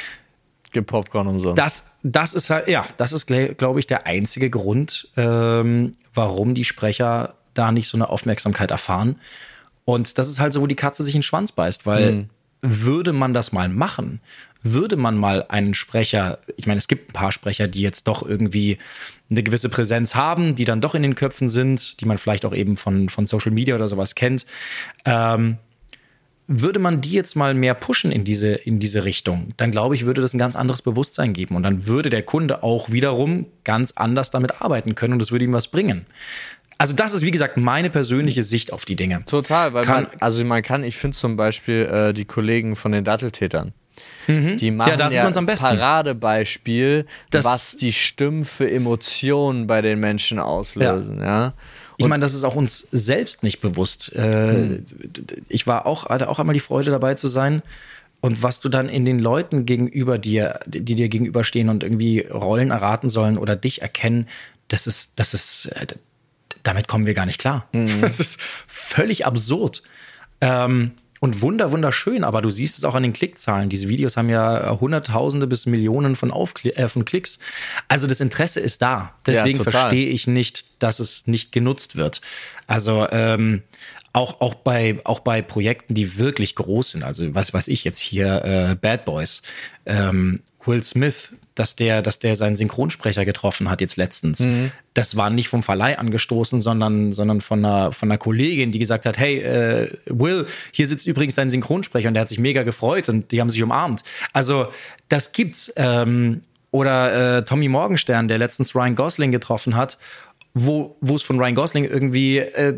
Gibt Popcorn umsonst. Das, das ist halt, ja, das ist, glaube ich, der einzige Grund, ähm, warum die Sprecher da nicht so eine Aufmerksamkeit erfahren. Und das ist halt so, wo die Katze sich in den Schwanz beißt, weil mhm. würde man das mal machen, würde man mal einen Sprecher, ich meine, es gibt ein paar Sprecher, die jetzt doch irgendwie eine gewisse Präsenz haben, die dann doch in den Köpfen sind, die man vielleicht auch eben von, von Social Media oder sowas kennt, ähm, würde man die jetzt mal mehr pushen in diese, in diese Richtung, dann glaube ich, würde das ein ganz anderes Bewusstsein geben. Und dann würde der Kunde auch wiederum ganz anders damit arbeiten können und es würde ihm was bringen. Also das ist, wie gesagt, meine persönliche Sicht auf die Dinge. Total, weil kann, man, also man kann, ich finde zum Beispiel äh, die Kollegen von den Datteltätern, Mhm. Die machen ja, da sieht man's am besten. Paradebeispiel, das, was die Stimmen für Emotionen bei den Menschen auslösen. Ja. ja? Ich meine, das ist auch uns selbst nicht bewusst. Äh, mhm. Ich war auch, hatte auch einmal die Freude dabei zu sein. Und was du dann in den Leuten gegenüber dir, die dir gegenüberstehen und irgendwie Rollen erraten sollen oder dich erkennen, das ist, das ist, damit kommen wir gar nicht klar. Mhm. Das ist völlig absurd. Ähm, Und wunder, wunderschön, aber du siehst es auch an den Klickzahlen. Diese Videos haben ja Hunderttausende bis Millionen von, Aufkli- äh, von Klicks. Also das Interesse ist da. Deswegen ja, verstehe ich nicht, dass es nicht genutzt wird. Also ähm, auch, auch, bei, auch bei Projekten, die wirklich groß sind. Also was weiß ich jetzt hier, äh, Bad Boys, ähm, Will Smith, dass der, dass der seinen Synchronsprecher getroffen hat jetzt letztens. Mhm. Das war nicht vom Verleih angestoßen, sondern, sondern von einer, von einer Kollegin, die gesagt hat, hey, äh, Will, hier sitzt übrigens dein Synchronsprecher und der hat sich mega gefreut und die haben sich umarmt. Also das gibt's. Ähm, oder äh, Tommy Morgenstern, der letztens Ryan Gosling getroffen hat, wo wo es von Ryan Gosling irgendwie äh,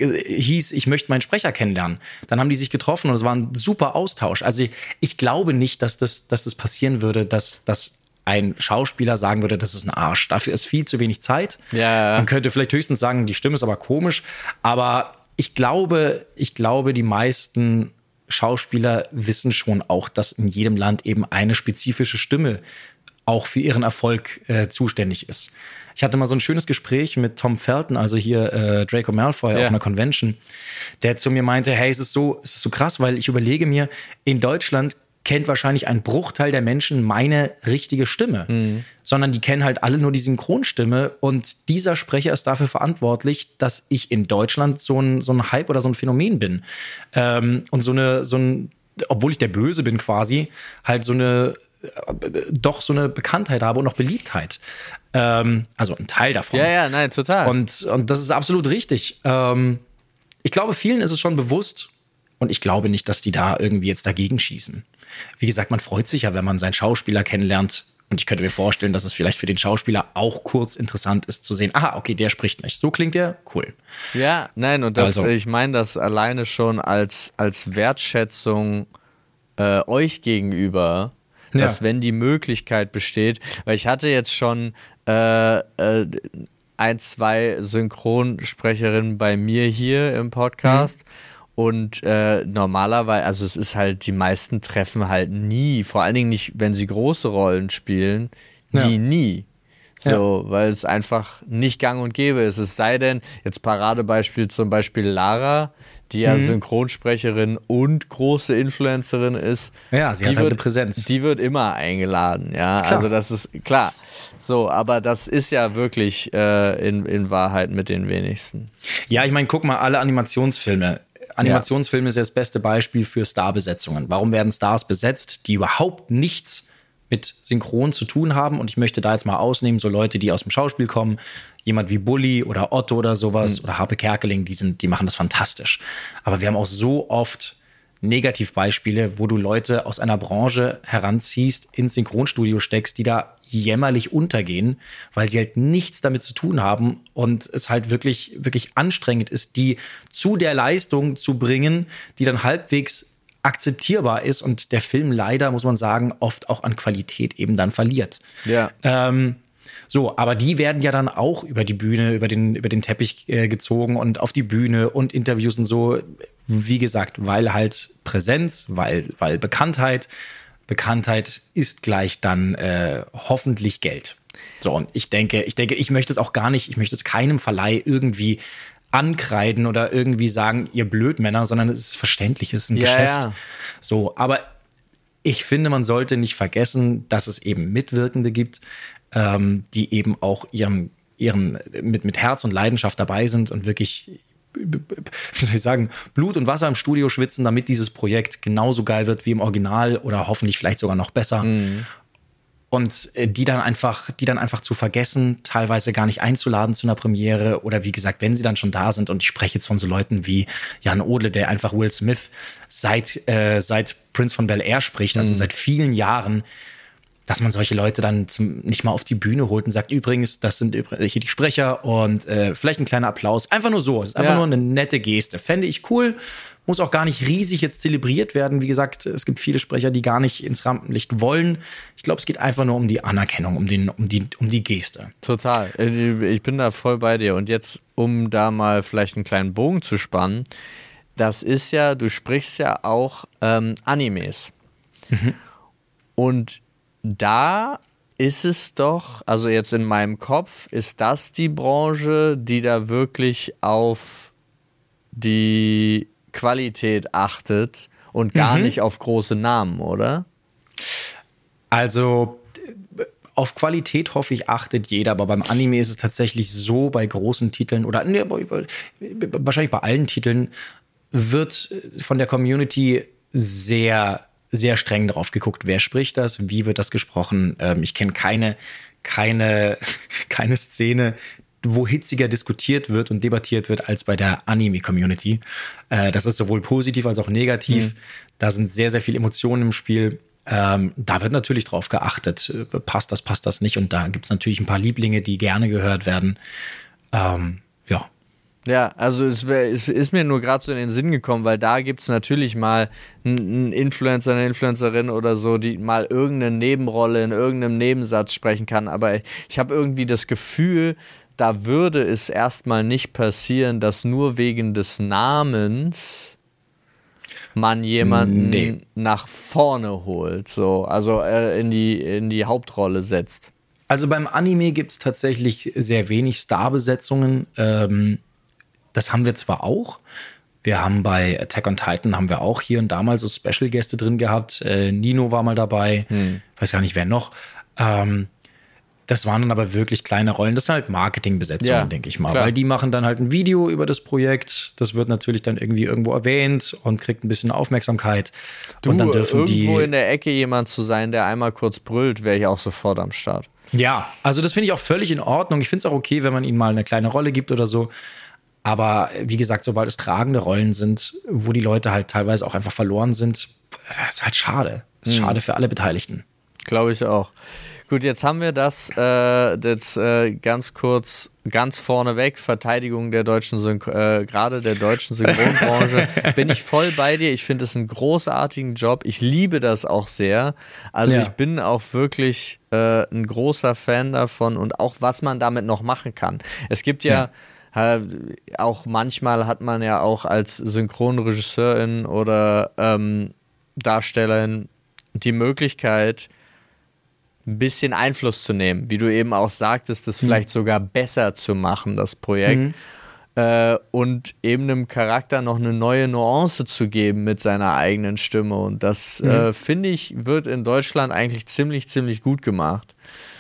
hieß, ich möchte meinen Sprecher kennenlernen. Dann haben die sich getroffen und es war ein super Austausch. Also ich, ich glaube nicht, dass das, dass das passieren würde, dass, dass ein Schauspieler sagen würde, das ist ein Arsch. Dafür ist viel zu wenig Zeit. Ja. Man könnte vielleicht höchstens sagen, die Stimme ist aber komisch. Aber ich glaube, ich glaube, die meisten Schauspieler wissen schon auch, dass in jedem Land eben eine spezifische Stimme auch für ihren Erfolg äh, zuständig ist. Ich hatte mal so ein schönes Gespräch mit Tom Felton, also hier äh, Draco Malfoy ja. auf einer Convention, der zu mir meinte, hey, es ist so, es ist so krass, weil ich überlege mir, in Deutschland kennt wahrscheinlich ein Bruchteil der Menschen meine richtige Stimme, mhm. sondern die kennen halt alle nur die Synchronstimme und dieser Sprecher ist dafür verantwortlich, dass ich in Deutschland so ein, so ein Hype oder so ein Phänomen bin. Ähm, und so eine, so ein, obwohl ich der Böse bin quasi, halt so eine, doch so eine Bekanntheit habe und auch Beliebtheit. Ähm, also ein Teil davon. Ja, ja, nein, total. Und, und das ist absolut richtig. Ähm, ich glaube, vielen ist es schon bewusst und ich glaube nicht, dass die da irgendwie jetzt dagegen schießen. Wie gesagt, man freut sich ja, wenn man seinen Schauspieler kennenlernt. Und ich könnte mir vorstellen, dass es vielleicht für den Schauspieler auch kurz interessant ist zu sehen, aha, okay, der spricht nicht. So klingt der, cool. Ja, nein, und das, Also. ich meine das alleine schon als, als Wertschätzung äh, euch gegenüber, dass ja. wenn die Möglichkeit besteht, weil ich hatte jetzt schon äh, äh, ein, zwei Synchronsprecherinnen bei mir hier im Podcast. Mhm. Und äh, normalerweise, also es ist halt, die meisten treffen halt nie, vor allen Dingen nicht, wenn sie große Rollen spielen, nie, ja. nie. So, ja. weil es einfach nicht gang und gäbe ist. Es sei denn, jetzt Paradebeispiel zum Beispiel Lara, die ja mhm. Synchronsprecherin und große Influencerin ist. Ja, sie hat wird, halt eine Präsenz. Die wird immer eingeladen, ja. Klar. Also das ist klar. So, aber das ist ja wirklich äh, in, in Wahrheit mit den wenigsten. Ja, ich meine, guck mal, alle Animationsfilme. Animationsfilme ja. ist ja das beste Beispiel für Starbesetzungen. Warum werden Stars besetzt, die überhaupt nichts mit Synchron zu tun haben? Und ich möchte da jetzt mal ausnehmen, so Leute, die aus dem Schauspiel kommen, jemand wie Bully oder Otto oder sowas mhm. oder Harpe Kerkeling, die sind, die machen das fantastisch. Aber wir haben auch so oft Negativbeispiele, wo du Leute aus einer Branche heranziehst, ins Synchronstudio steckst, die da jämmerlich untergehen, weil sie halt nichts damit zu tun haben und es halt wirklich, wirklich anstrengend ist, die zu der Leistung zu bringen, die dann halbwegs akzeptierbar ist und der Film leider, muss man sagen, oft auch an Qualität eben dann verliert. Ja. Ähm, so, aber die werden ja dann auch über die Bühne, über den, über den Teppich äh, gezogen und auf die Bühne und Interviews und so. Wie gesagt, weil halt Präsenz, weil, weil Bekanntheit, Bekanntheit ist gleich dann äh, hoffentlich Geld. So, und ich denke, ich denke, ich möchte es auch gar nicht, ich möchte es keinem Verleih irgendwie ankreiden oder irgendwie sagen, ihr Blödmänner, sondern es ist verständlich, es ist ein ja, Geschäft. Ja. So, aber ich finde, man sollte nicht vergessen, dass es eben Mitwirkende gibt, ähm, die eben auch ihren, ihren mit, mit Herz und Leidenschaft dabei sind und wirklich, wie soll ich sagen, Blut und Wasser im Studio schwitzen, damit dieses Projekt genauso geil wird wie im Original oder hoffentlich vielleicht sogar noch besser. Mhm. Und die dann einfach, die dann einfach zu vergessen, teilweise gar nicht einzuladen zu einer Premiere oder wie gesagt, wenn sie dann schon da sind, und ich spreche jetzt von so Leuten wie Jan Odle, der einfach Will Smith seit, äh, seit Prince von Bel-Air spricht, also mhm. seit vielen Jahren dass man solche Leute dann zum, nicht mal auf die Bühne holt und sagt, übrigens, das sind hier die Sprecher und äh, vielleicht ein kleiner Applaus. Einfach nur so. Es ist einfach ja. nur eine nette Geste. Fände ich cool. Muss auch gar nicht riesig jetzt zelebriert werden. Wie gesagt, es gibt viele Sprecher, die gar nicht ins Rampenlicht wollen. Ich glaube, es geht einfach nur um die Anerkennung, um, den, um, die, um die Geste. Total. Ich bin da voll bei dir. Und jetzt, um da mal vielleicht einen kleinen Bogen zu spannen, das ist ja, du sprichst ja auch ähm, Animes. Mhm. Und da ist es doch, also jetzt in meinem Kopf, ist das die Branche, die da wirklich auf die Qualität achtet und gar mhm. nicht auf große Namen, oder? Also auf Qualität, hoffe ich, achtet jeder, aber beim Anime ist es tatsächlich so, bei großen Titeln oder nee, wahrscheinlich bei allen Titeln wird von der Community sehr, sehr streng drauf geguckt, wer spricht das, wie wird das gesprochen. Ich kenne keine, keine, keine Szene, wo hitziger diskutiert wird und debattiert wird als bei der Anime-Community. Äh, das ist sowohl positiv als auch negativ. Mhm. Da sind sehr, sehr viele Emotionen im Spiel. Ähm, da wird natürlich drauf geachtet. Passt das, passt das nicht? Und da gibt es natürlich ein paar Lieblinge, die gerne gehört werden. Ähm, ja. Ja, also es, wär, es ist mir nur gerade so in den Sinn gekommen, weil da gibt es natürlich mal einen Influencer, eine Influencerin oder so, die mal irgendeine Nebenrolle in irgendeinem Nebensatz sprechen kann. Aber ich habe irgendwie das Gefühl, da würde es erstmal nicht passieren, dass nur wegen des Namens man jemanden nee. nach vorne holt, so, also äh, in die, in die Hauptrolle setzt. Also beim Anime gibt es tatsächlich sehr wenig Starbesetzungen. Ähm, das haben wir zwar auch. Wir haben bei Attack on Titan haben wir auch hier und da mal so Special-Gäste drin gehabt. Äh, Nino war mal dabei, hm. weiß gar nicht, wer noch. Ähm, Das waren dann aber wirklich kleine Rollen. Das sind halt Marketingbesetzungen, ja, denke ich mal. Klar. Weil die machen dann halt ein Video über das Projekt. Das wird natürlich dann irgendwie irgendwo erwähnt und kriegt ein bisschen Aufmerksamkeit. Du, und dann dürfen irgendwo die in der Ecke jemand zu sein, der einmal kurz brüllt, wäre ich auch sofort am Start. Ja, also das finde ich auch völlig in Ordnung. Ich finde es auch okay, wenn man ihnen mal eine kleine Rolle gibt oder so. Aber wie gesagt, sobald es tragende Rollen sind, wo die Leute halt teilweise auch einfach verloren sind, das ist halt schade. Das ist mhm. schade für alle Beteiligten. Glaube ich auch. Gut, jetzt haben wir das äh, jetzt äh, ganz kurz, ganz vorneweg, Verteidigung der deutschen Synchro, äh, gerade der deutschen Synchronbranche. Bin ich voll bei dir. Ich finde es einen großartigen Job. Ich liebe das auch sehr. Also ja. ich bin auch wirklich äh, ein großer Fan davon und auch, was man damit noch machen kann. Es gibt ja, ja. äh, auch manchmal hat man ja auch als Synchronregisseurin oder ähm, Darstellerin die Möglichkeit, ein bisschen Einfluss zu nehmen, wie du eben auch sagtest, das mhm. vielleicht sogar besser zu machen, das Projekt, mhm. äh, und eben einem Charakter noch eine neue Nuance zu geben mit seiner eigenen Stimme. Und das, mhm. äh, finde ich, wird in Deutschland eigentlich ziemlich, ziemlich gut gemacht.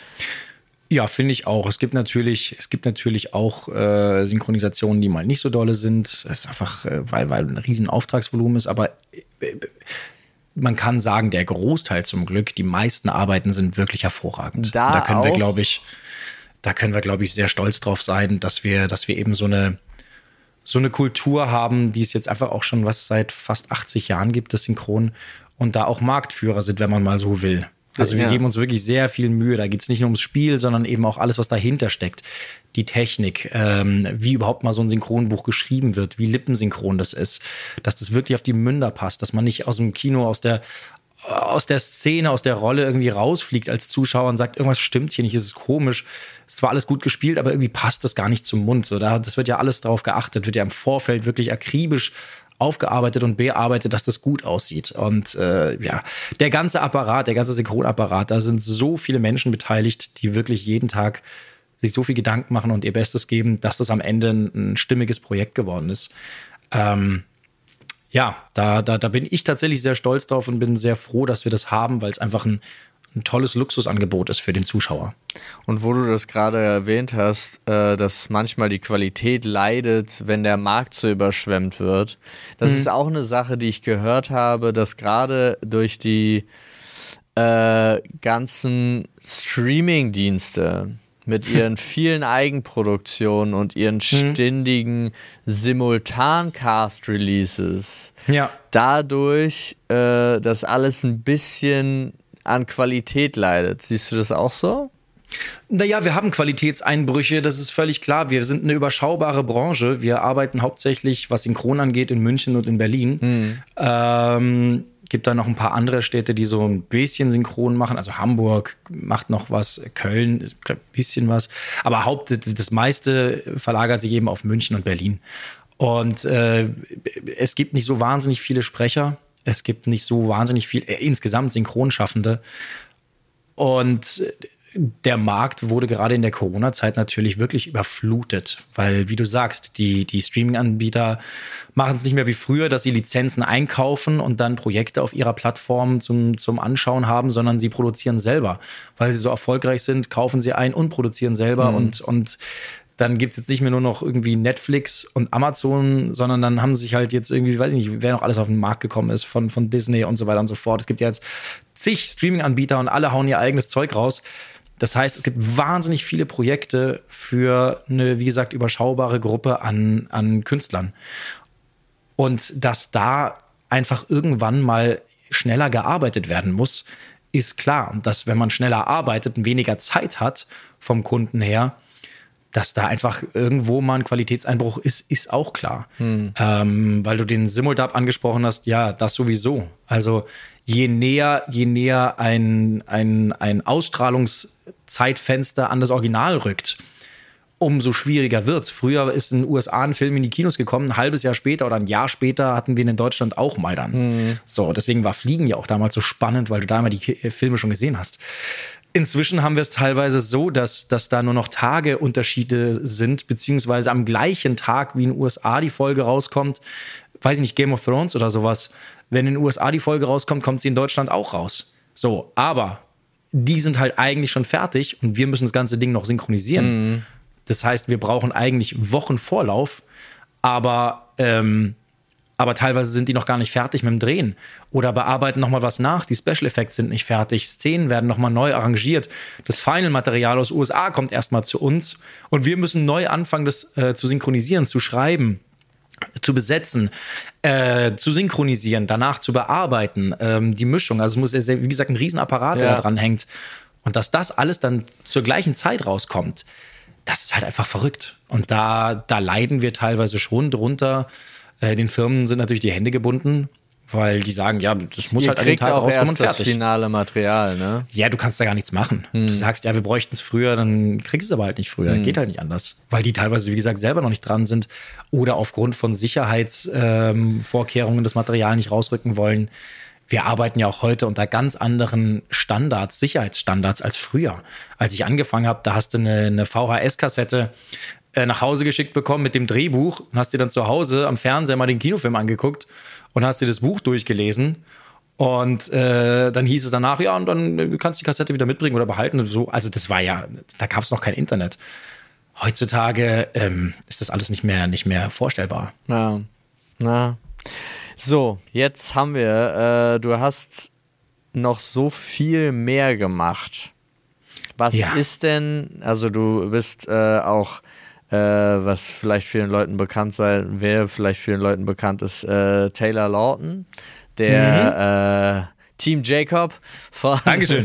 Ja, finde ich auch. Es gibt natürlich, es gibt natürlich auch äh, Synchronisationen, die mal nicht so dolle sind. Das ist einfach, äh, weil, weil ein riesen Auftragsvolumen ist, aber äh, man kann sagen, der Großteil zum Glück, die meisten Arbeiten sind wirklich hervorragend. Da, da können auch? wir, glaube ich, da können wir, glaube ich, sehr stolz drauf sein, dass wir, dass wir eben so eine, so eine Kultur haben, die es jetzt einfach auch schon was seit fast achtzig Jahren gibt, das Synchron, und da auch Marktführer sind, wenn man mal so will. Also wir ja. geben uns wirklich sehr viel Mühe. Da geht es nicht nur ums Spiel, sondern eben auch alles, was dahinter steckt. Die Technik, ähm, wie überhaupt mal so ein Synchronbuch geschrieben wird, wie lippensynchron das ist, dass das wirklich auf die Münder passt, dass man nicht aus dem Kino, aus der, aus der Szene, aus der Rolle irgendwie rausfliegt als Zuschauer und sagt, irgendwas stimmt hier nicht, es ist komisch. Es ist zwar alles gut gespielt, aber irgendwie passt das gar nicht zum Mund. So, da, das wird ja alles darauf geachtet, wird ja im Vorfeld wirklich akribisch aufgearbeitet und bearbeitet, dass das gut aussieht. Und äh, ja, der ganze Apparat, der ganze Synchronapparat, da sind so viele Menschen beteiligt, die wirklich jeden Tag sich so viel Gedanken machen und ihr Bestes geben, dass das am Ende ein, ein stimmiges Projekt geworden ist. Ähm, ja, da, da, da bin ich tatsächlich sehr stolz drauf und bin sehr froh, dass wir das haben, weil es einfach ein, ein tolles Luxusangebot ist für den Zuschauer. Und wo du das gerade erwähnt hast, äh, dass manchmal die Qualität leidet, wenn der Markt so überschwemmt wird. Das mhm. ist auch eine Sache, die ich gehört habe, dass gerade durch die äh, ganzen Streaming-Dienste mit ihren vielen Eigenproduktionen und ihren ständigen Simultan-Cast-Releases ja. dadurch äh, das alles ein bisschen an Qualität leidet. Siehst du das auch so? Naja, wir haben Qualitätseinbrüche, das ist völlig klar. Wir sind eine überschaubare Branche. Wir arbeiten hauptsächlich, was Synchron angeht, in München und in Berlin. Mhm. Ähm, gibt da noch ein paar andere Städte, die so ein bisschen synchron machen. Also Hamburg macht noch was, Köln ein bisschen was. Aber Haupt, das meiste verlagert sich eben auf München und Berlin. Und äh, es gibt nicht so wahnsinnig viele Sprecher. Es gibt nicht so wahnsinnig viel, äh, insgesamt Synchronschaffende. Und der Markt wurde gerade in der Corona-Zeit natürlich wirklich überflutet, weil, wie du sagst, die, die Streaming-Anbieter machen es nicht mehr wie früher, dass sie Lizenzen einkaufen und dann Projekte auf ihrer Plattform zum, zum Anschauen haben, sondern sie produzieren selber. Weil sie so erfolgreich sind, kaufen sie ein und produzieren selber. Mhm. Und, und dann gibt es jetzt nicht mehr nur noch irgendwie Netflix und Amazon, sondern dann haben sie sich halt jetzt irgendwie, weiß ich nicht, wer noch alles auf den Markt gekommen ist, von, von Disney und so weiter und so fort. Es gibt ja jetzt zig Streaming-Anbieter und alle hauen ihr eigenes Zeug raus. Das heißt, es gibt wahnsinnig viele Projekte für eine, wie gesagt, überschaubare Gruppe an, an Künstlern. Und dass da einfach irgendwann mal schneller gearbeitet werden muss, ist klar. Und dass, wenn man schneller arbeitet und weniger Zeit hat vom Kunden her, dass da einfach irgendwo mal ein Qualitätseinbruch ist, ist auch klar. Hm. Ähm, weil du den Simuldub angesprochen hast, ja, das sowieso. Also je näher, je näher ein, ein, ein Ausstrahlungszeitfenster an das Original rückt, umso schwieriger wird's. Früher ist in den U S A ein Film in die Kinos gekommen, ein halbes Jahr später oder ein Jahr später hatten wir ihn in Deutschland auch mal dann. Mhm. So, deswegen war Fliegen ja auch damals so spannend, weil du da immer die Filme schon gesehen hast. Inzwischen haben wir es teilweise so, dass, dass da nur noch Tageunterschiede sind, beziehungsweise am gleichen Tag, wie in den U S A die Folge rauskommt, weiß ich nicht, Game of Thrones oder sowas, wenn in den U S A die Folge rauskommt, kommt sie in Deutschland auch raus. So, aber die sind halt eigentlich schon fertig und wir müssen das ganze Ding noch synchronisieren. Mhm. Das heißt, wir brauchen eigentlich Wochen Vorlauf, aber, ähm, aber teilweise sind die noch gar nicht fertig mit dem Drehen oder bearbeiten noch mal was nach. Die Special Effects sind nicht fertig, Szenen werden noch mal neu arrangiert. Das Final-Material aus U S A kommt erstmal zu uns und wir müssen neu anfangen, das äh, zu synchronisieren, zu schreiben, zu besetzen, äh, zu synchronisieren, danach zu bearbeiten, ähm, die Mischung. Also es muss, wie gesagt, ein Riesenapparat, der ja. da dran hängt. Und dass das alles dann zur gleichen Zeit rauskommt, das ist halt einfach verrückt. Und da, da leiden wir teilweise schon drunter. Äh, den Firmen sind natürlich die Hände gebunden, weil die sagen, ja, das muss Ihr halt an den Tag auch rauskommen erst und fertig. Das finale Material, ne? Ja, du kannst da gar nichts machen. Hm. Du sagst, ja, wir bräuchten es früher, dann kriegst du es aber halt nicht früher. Hm. Geht halt nicht anders. Weil die teilweise, wie gesagt, selber noch nicht dran sind oder aufgrund von Sicherheitsvorkehrungen ähm, das Material nicht rausrücken wollen. Wir arbeiten ja auch heute unter ganz anderen Standards, Sicherheitsstandards als früher. Als ich angefangen habe, da hast du eine, eine V H S-Kassette äh, nach Hause geschickt bekommen mit dem Drehbuch und hast dir dann zu Hause am Fernseher mal den Kinofilm angeguckt und hast dir das Buch durchgelesen. Und äh, dann hieß es danach, ja, und dann kannst du die Kassette wieder mitbringen oder behalten und so. Also das war ja, da gab es noch kein Internet. Heutzutage ähm, ist das alles nicht mehr, nicht mehr vorstellbar. Ja, na. So, jetzt haben wir, äh, du hast noch so viel mehr gemacht. Was ja. ist denn, also du bist äh, auch, äh, was vielleicht vielen Leuten bekannt sein, wer vielleicht vielen Leuten bekannt ist, äh, Taylor Lautner, der mhm. äh, Team Jacob von, Dankeschön.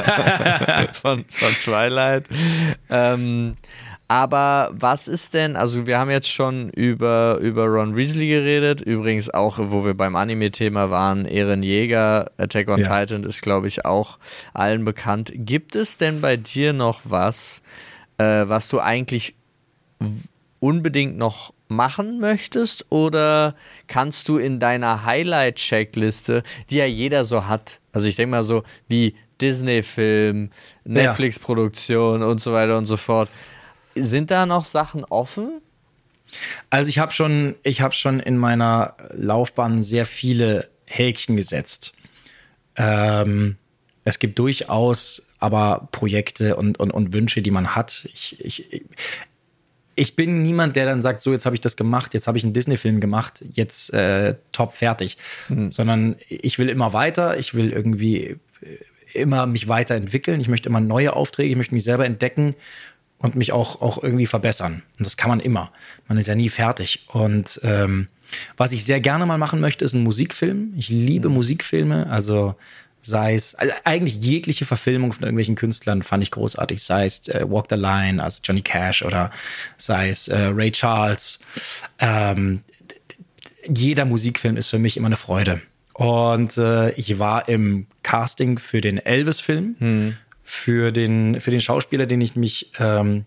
von, von Twilight. Ähm, Aber was ist denn, also wir haben jetzt schon über, über Ron Weasley geredet, übrigens auch, wo wir beim Anime-Thema waren, Eren Yeager, Attack on ja. Titan ist, glaube ich, auch allen bekannt. Gibt es denn bei dir noch was, äh, was du eigentlich unbedingt noch machen möchtest oder kannst du in deiner Highlight-Checkliste, die ja jeder so hat, also ich denke mal so wie Disney-Film, Netflix-Produktion ja. und so weiter und so fort, sind da noch Sachen offen? Also ich habe schon, ich habe schon in meiner Laufbahn sehr viele Häkchen gesetzt. Ähm, es gibt durchaus aber Projekte und, und, und Wünsche, die man hat. Ich, ich, ich bin niemand, der dann sagt, so jetzt habe ich das gemacht, jetzt habe ich einen Disney-Film gemacht, jetzt äh, top, fertig. Mhm. Sondern ich will immer weiter, ich will irgendwie immer mich weiterentwickeln, ich möchte immer neue Aufträge, ich möchte mich selber entdecken und mich auch, auch irgendwie verbessern. Und das kann man immer. Man ist ja nie fertig. Und ähm, was ich sehr gerne mal machen möchte, ist ein Musikfilm. Ich liebe mhm. Musikfilme. Also sei es, also eigentlich jegliche Verfilmung von irgendwelchen Künstlern fand ich großartig, sei es äh, Walk the Line, also Johnny Cash oder sei es äh, Ray Charles. Ähm, jeder Musikfilm ist für mich immer eine Freude. Und äh, ich war im Casting für den Elvis-Film, hm. für, den, für den Schauspieler, den ich mich ähm,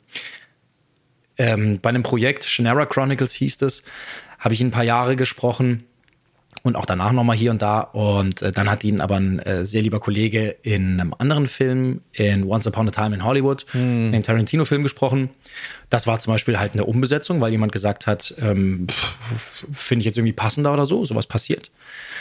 ähm, bei einem Projekt, Shannara Chronicles hieß es, habe ich ihn ein paar Jahre gesprochen. Und auch danach nochmal hier und da. Und äh, dann hat ihn aber ein äh, sehr lieber Kollege in einem anderen Film, in Once Upon a Time in Hollywood, hm. in dem Tarantino-Film gesprochen. Das war zum Beispiel halt eine Umbesetzung, weil jemand gesagt hat, ähm, finde ich jetzt irgendwie passender oder so, sowas passiert.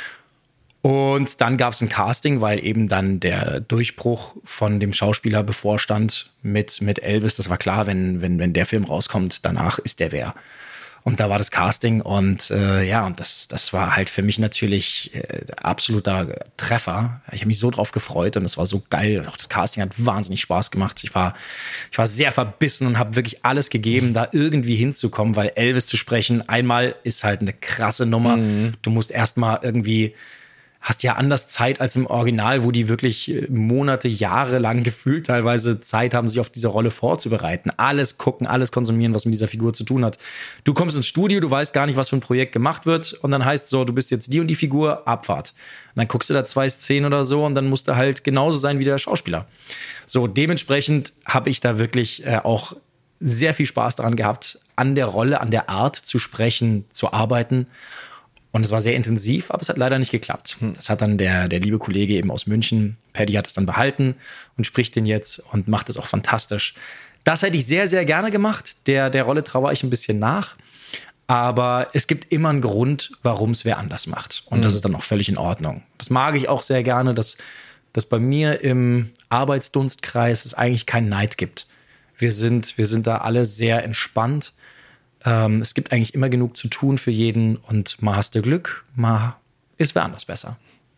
Und dann gab es ein Casting, weil eben dann der Durchbruch von dem Schauspieler bevorstand mit, mit Elvis. Das war klar, wenn, wenn, wenn der Film rauskommt, danach ist der wer. Und da war das Casting und äh, ja, und das, das war halt für mich natürlich äh, absoluter Treffer. Ich habe mich so drauf gefreut und es war so geil. Auch das Casting hat wahnsinnig Spaß gemacht. Ich war, ich war sehr verbissen und habe wirklich alles gegeben, da irgendwie hinzukommen, weil Elvis zu sprechen, einmal ist halt eine krasse Nummer. Mhm. Du musst erstmal irgendwie, hast ja anders Zeit als im Original, wo die wirklich Monate, Jahre lang gefühlt teilweise Zeit haben, sich auf diese Rolle vorzubereiten. Alles gucken, alles konsumieren, was mit dieser Figur zu tun hat. Du kommst ins Studio, du weißt gar nicht, was für ein Projekt gemacht wird und dann heißt so, du bist jetzt die und die Figur, Abfahrt. Und dann guckst du da zwei Szenen oder so und dann musst du halt genauso sein wie der Schauspieler. So, dementsprechend habe ich da wirklich äh, auch sehr viel Spaß daran gehabt, an der Rolle, an der Art zu sprechen, zu arbeiten. Und es war sehr intensiv, aber es hat leider nicht geklappt. Das hat dann der, der liebe Kollege eben aus München, Paddy, hat es dann behalten und spricht den jetzt und macht es auch fantastisch. Das hätte ich sehr, sehr gerne gemacht. Der, der Rolle trauere ich ein bisschen nach. Aber es gibt immer einen Grund, warum es wer anders macht. Und mhm. das ist dann auch völlig in Ordnung. Das mag ich auch sehr gerne, dass, dass bei mir im Arbeitsdunstkreis es eigentlich keinen Neid gibt. Wir sind, wir sind da alle sehr entspannt. Ähm, es gibt eigentlich immer genug zu tun für jeden und mal hast du Glück, mal ist wer anders besser.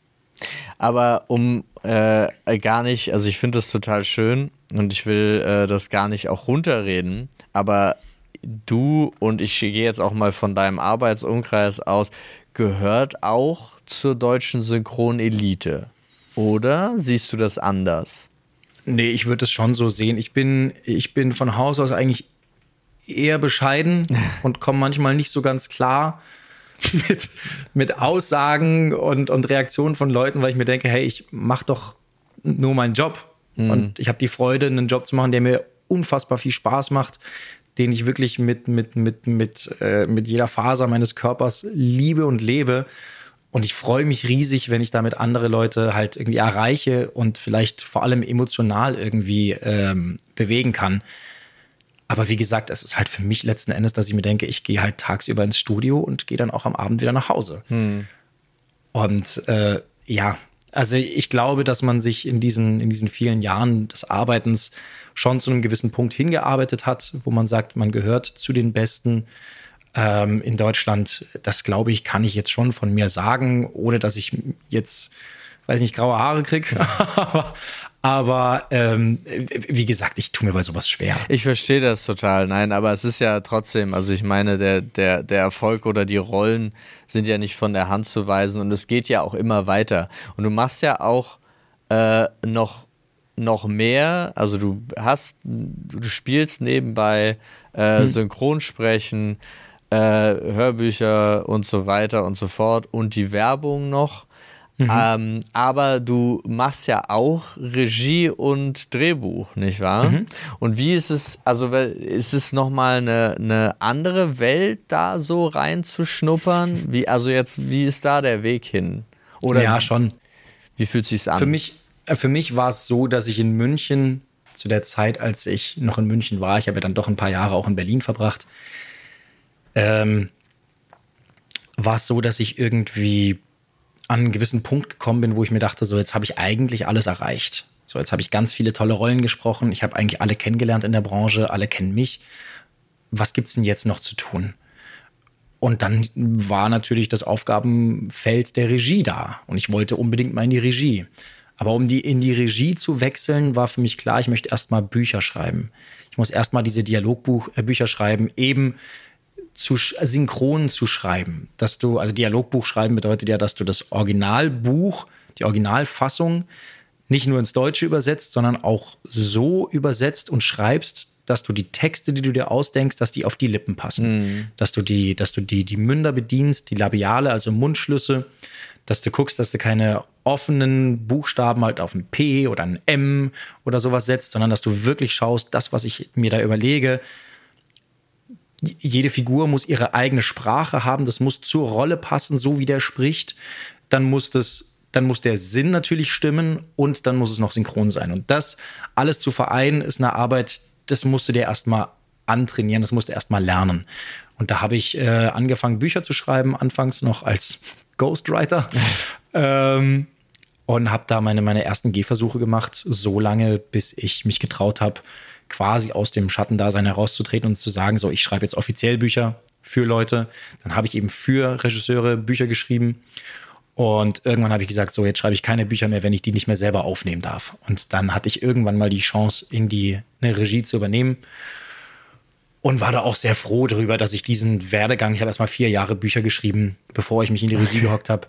Aber um äh, gar nicht, also ich finde das total schön und ich will äh, das gar nicht auch runterreden, aber du, und ich gehe jetzt auch mal von deinem Arbeitsumkreis aus, gehört auch zur deutschen Synchronelite, oder siehst du das anders? Nee, ich würde es schon so sehen. Ich bin, ich bin von Haus aus eigentlich eher bescheiden und komme manchmal nicht so ganz klar mit, mit Aussagen und, und Reaktionen von Leuten, weil ich mir denke, hey, ich mache doch nur meinen Job. Mhm. Und ich habe die Freude, einen Job zu machen, der mir unfassbar viel Spaß macht, den ich wirklich mit, mit, mit, mit, äh, mit jeder Faser meines Körpers liebe und lebe. Und ich freue mich riesig, wenn ich damit andere Leute halt irgendwie erreiche und vielleicht vor allem emotional irgendwie ähm, bewegen kann. Aber wie gesagt, es ist halt für mich letzten Endes, dass ich mir denke, ich gehe halt tagsüber ins Studio und gehe dann auch am Abend wieder nach Hause. Hm. Und äh, ja, also ich glaube, dass man sich in diesen, in diesen vielen Jahren des Arbeitens schon zu einem gewissen Punkt hingearbeitet hat, wo man sagt, man gehört zu den Besten ähm, in Deutschland. Das, glaube ich, kann ich jetzt schon von mir sagen, ohne dass ich jetzt, weiß nicht, graue Haare kriege. aber Aber ähm, wie gesagt, ich tue mir bei sowas schwer. Ich verstehe das total. Nein, aber es ist ja trotzdem, also ich meine, der, der, der Erfolg oder die Rollen sind ja nicht von der Hand zu weisen und es geht ja auch immer weiter. Und du machst ja auch äh, noch, noch mehr, also du hast, du spielst nebenbei äh, hm. Synchronsprechen, äh, Hörbücher und so weiter und so fort und die Werbung noch. Mhm. Ähm, aber du machst ja auch Regie und Drehbuch, nicht wahr? Mhm. Und wie ist es, also ist es nochmal eine, eine andere Welt, da so reinzuschnuppern? Wie, also jetzt, wie ist da der Weg hin? Oder ja, schon. Wie fühlt es sich an? Für mich, für mich war es so, dass ich in München, zu der Zeit, als ich noch in München war, ich habe ja dann doch ein paar Jahre auch in Berlin verbracht, ähm, war es so, dass ich irgendwie an einen gewissen Punkt gekommen bin, wo ich mir dachte, so jetzt habe ich eigentlich alles erreicht. So jetzt habe ich ganz viele tolle Rollen gesprochen. Ich habe eigentlich alle kennengelernt in der Branche, alle kennen mich. Was gibt's denn jetzt noch zu tun? Und dann war natürlich das Aufgabenfeld der Regie da. Und ich wollte unbedingt mal in die Regie. Aber um die, in die Regie zu wechseln, war für mich klar, ich möchte erst mal Bücher schreiben. Ich muss erst mal diese Dialogbücher schreiben, eben zu synchron zu schreiben, dass du, also Dialogbuch schreiben bedeutet ja, dass du das Originalbuch die Originalfassung nicht nur ins Deutsche übersetzt, sondern auch so übersetzt und schreibst, dass du die Texte, die du dir ausdenkst, dass die auf die Lippen passen. Mhm. Dass du die, dass du die, die Münder bedienst, die Labiale, also Mundschlüsse, dass du guckst, dass du keine offenen Buchstaben halt auf ein P oder ein M oder sowas setzt, sondern dass du wirklich schaust, das, was ich mir da überlege, jede Figur muss ihre eigene Sprache haben, das muss zur Rolle passen, so wie der spricht. Dann muss das, dann muss der Sinn natürlich stimmen und dann muss es noch synchron sein. Und das alles zu vereinen, ist eine Arbeit, das musst du dir erstmal antrainieren, das musst du erstmal lernen. Und da habe ich äh, angefangen, Bücher zu schreiben, anfangs noch als Ghostwriter. ähm, und habe da meine, meine ersten Gehversuche gemacht, so lange, bis ich mich getraut habe, quasi aus dem Schattendasein herauszutreten und zu sagen, so, ich schreibe jetzt offiziell Bücher für Leute. Dann habe ich eben für Regisseure Bücher geschrieben. Und irgendwann habe ich gesagt, so, jetzt schreibe ich keine Bücher mehr, wenn ich die nicht mehr selber aufnehmen darf. Und dann hatte ich irgendwann mal die Chance, in die eine Regie zu übernehmen. Und war da auch sehr froh darüber, dass ich diesen Werdegang, ich habe erst mal vier Jahre Bücher geschrieben, bevor ich mich in die Regie gehockt habe,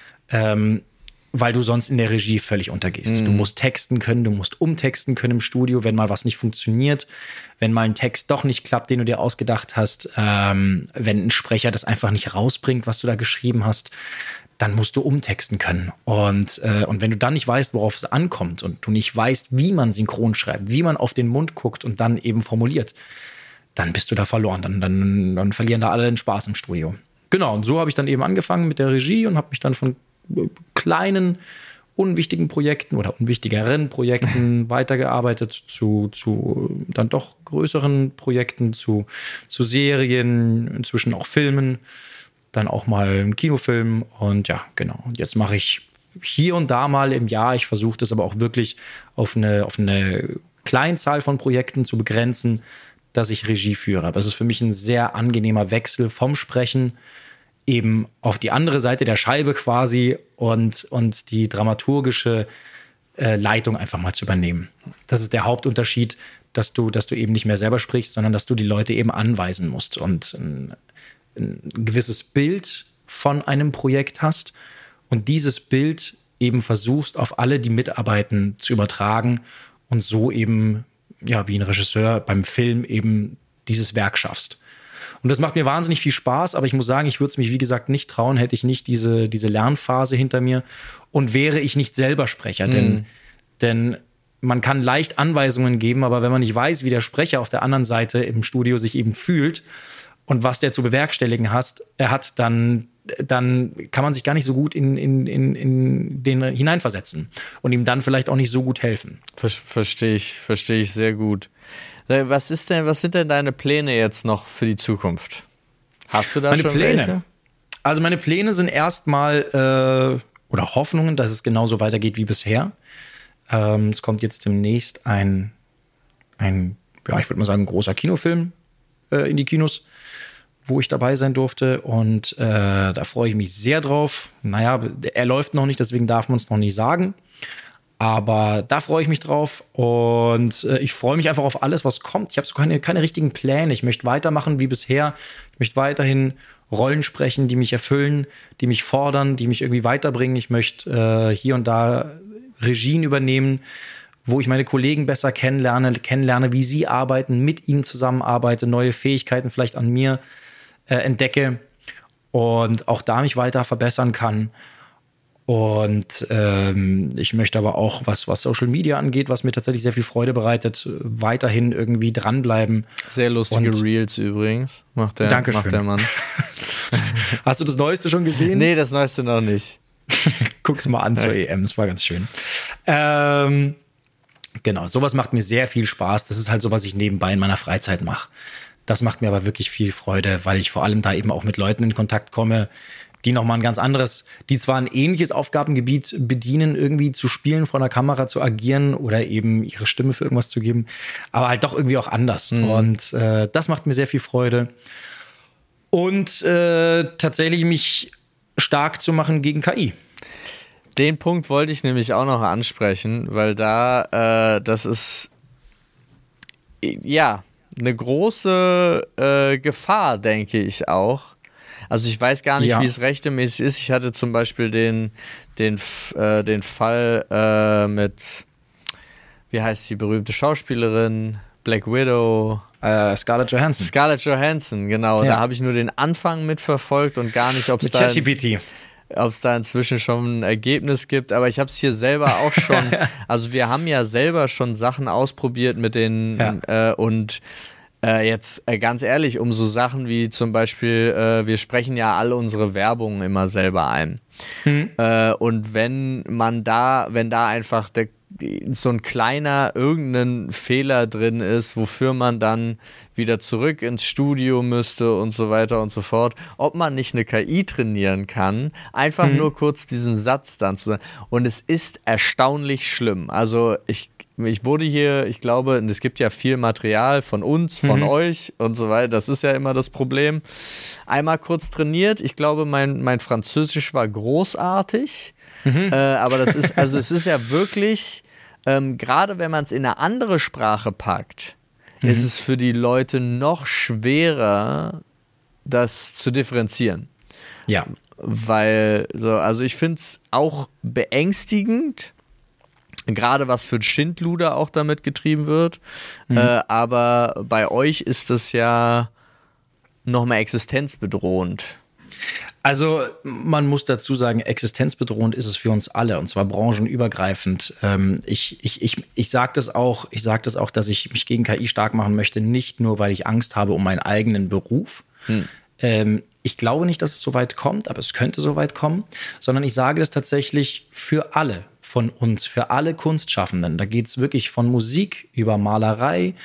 ähm, weil du sonst in der Regie völlig untergehst. Mhm. Du musst texten können, du musst umtexten können im Studio, wenn mal was nicht funktioniert, wenn mal ein Text doch nicht klappt, den du dir ausgedacht hast, ähm, wenn ein Sprecher das einfach nicht rausbringt, was du da geschrieben hast, dann musst du umtexten können. Und, äh, und wenn du dann nicht weißt, worauf es ankommt und du nicht weißt, wie man synchron schreibt, wie man auf den Mund guckt und dann eben formuliert, dann bist du da verloren. Dann, dann, dann verlieren da alle den Spaß im Studio. Genau, und so habe ich dann eben angefangen mit der Regie und habe mich dann von kleinen, unwichtigen Projekten oder unwichtigeren Projekten weitergearbeitet zu, zu dann doch größeren Projekten, zu, zu Serien, inzwischen auch Filmen, dann auch mal einen Kinofilm. Und ja, genau. Und jetzt mache ich hier und da mal im Jahr, ich versuche das aber auch wirklich auf eine, auf eine Kleinzahl von Projekten zu begrenzen, dass ich Regie führe. Aber es ist für mich ein sehr angenehmer Wechsel vom Sprechen eben auf die andere Seite der Scheibe quasi und, und die dramaturgische äh, Leitung einfach mal zu übernehmen. Das ist der Hauptunterschied, dass du, dass du eben nicht mehr selber sprichst, sondern dass du die Leute eben anweisen musst und ein, ein gewisses Bild von einem Projekt hast und dieses Bild eben versuchst, auf alle, die mitarbeiten, zu übertragen und so eben, ja, wie ein Regisseur beim Film eben dieses Werk schaffst. Und das macht mir wahnsinnig viel Spaß, aber ich muss sagen, ich würde es mich, wie gesagt, nicht trauen, hätte ich nicht diese, diese Lernphase hinter mir und wäre ich nicht selber Sprecher. Mm. Denn, denn man kann leicht Anweisungen geben, aber wenn man nicht weiß, wie der Sprecher auf der anderen Seite im Studio sich eben fühlt und was der zu bewerkstelligen hat, er hat, dann, dann kann man sich gar nicht so gut in, in, in, in den hineinversetzen und ihm dann vielleicht auch nicht so gut helfen. Ver- Verstehe ich, verstehe ich sehr gut. Was ist denn, was sind denn deine Pläne jetzt noch für die Zukunft? Hast du da meine schon Pläne? welche? Also meine Pläne sind erstmal äh, oder Hoffnungen, dass es genauso weitergeht wie bisher. Ähm, es kommt jetzt demnächst ein, ein ja, ich würde mal sagen, großer Kinofilm äh, in die Kinos, wo ich dabei sein durfte. Und äh, da freue ich mich sehr drauf. Naja, er läuft noch nicht, deswegen darf man es noch nicht sagen. Aber da freue ich mich drauf und äh, ich freue mich einfach auf alles, was kommt. Ich habe so keine, keine richtigen Pläne. Ich möchte weitermachen wie bisher. Ich möchte weiterhin Rollen sprechen, die mich erfüllen, die mich fordern, die mich irgendwie weiterbringen. Ich möchte äh, hier und da Regien übernehmen, wo ich meine Kollegen besser kennenlerne, kennenlerne, wie sie arbeiten, mit ihnen zusammenarbeite, neue Fähigkeiten vielleicht an mir äh, entdecke und auch da mich weiter verbessern kann. Und ähm, ich möchte aber auch, was, was Social Media angeht, was mir tatsächlich sehr viel Freude bereitet, weiterhin irgendwie dranbleiben. Sehr lustige Und Reels übrigens, macht der, Dankeschön. macht der Mann. Hast du das Neueste schon gesehen? Nee, das Neueste noch nicht. Guck's mal an zur E M, das war ganz schön. Ähm, genau, sowas macht mir sehr viel Spaß. Das ist halt so, was ich nebenbei in meiner Freizeit mache. Das macht mir aber wirklich viel Freude, weil ich vor allem da eben auch mit Leuten in Kontakt komme, die nochmal ein ganz anderes, die zwar ein ähnliches Aufgabengebiet bedienen, irgendwie zu spielen, vor einer Kamera zu agieren oder eben ihre Stimme für irgendwas zu geben, aber halt doch irgendwie auch anders. Mhm. Und äh, das macht mir sehr viel Freude. Und äh, tatsächlich mich stark zu machen gegen K I. Den Punkt wollte ich nämlich auch noch ansprechen, weil da, äh, das ist, ja, eine große äh, Gefahr, denke ich auch. Also ich weiß gar nicht, Ja. wie es rechtemäßig ist. Ich hatte zum Beispiel den, den, F- äh, den Fall äh, mit, wie heißt die berühmte Schauspielerin, Black Widow, Äh, Scarlett Johansson. Scarlett Johansson, genau. Ja. Da habe ich nur den Anfang mitverfolgt und gar nicht, ob es Mit da, ChatGPT. ob es da inzwischen schon ein Ergebnis gibt. Aber ich habe es hier selber auch schon, also wir haben ja selber schon Sachen ausprobiert mit den Ja. äh, und äh, jetzt äh, ganz ehrlich, um so Sachen wie zum Beispiel, äh, wir sprechen ja alle unsere Werbung immer selber ein. Mhm. Äh, und wenn man da, wenn da einfach der, so ein kleiner irgendein Fehler drin ist, wofür man dann wieder zurück ins Studio müsste und so weiter und so fort, ob man nicht eine K I trainieren kann, einfach Mhm. nur kurz diesen Satz dann zu sagen. Und es ist erstaunlich schlimm. Also ich Ich wurde hier, ich glaube, es gibt ja viel Material von uns, von Mhm. euch und so weiter. Das ist ja immer das Problem. Einmal kurz trainiert. Ich glaube, mein, mein Französisch war großartig. Mhm. Äh, aber das ist, also es ist ja wirklich, ähm, gerade wenn man es in eine andere Sprache packt, Mhm. ist es für die Leute noch schwerer, das zu differenzieren. Ja. Weil, so, also ich finde es auch beängstigend, gerade was für Schindluder auch damit getrieben wird. Mhm. Äh, aber bei euch ist das ja nochmal existenzbedrohend. Also man muss dazu sagen, existenzbedrohend ist es für uns alle, und zwar branchenübergreifend. Ähm, ich ich, ich, ich sage das auch, ich sag das auch, dass ich mich gegen K I stark machen möchte, nicht nur, weil ich Angst habe um meinen eigenen Beruf. Hm. Ähm, ich glaube nicht, dass es so weit kommt, aber es könnte so weit kommen, sondern ich sage das tatsächlich für alle von uns, für alle Kunstschaffenden. Da geht es wirklich von Musik über Malerei,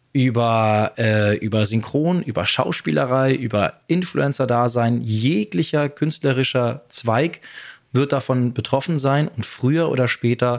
über, äh, über Synchron, über Schauspielerei, über Influencer-Dasein. Jeglicher künstlerischer Zweig wird davon betroffen sein und früher oder später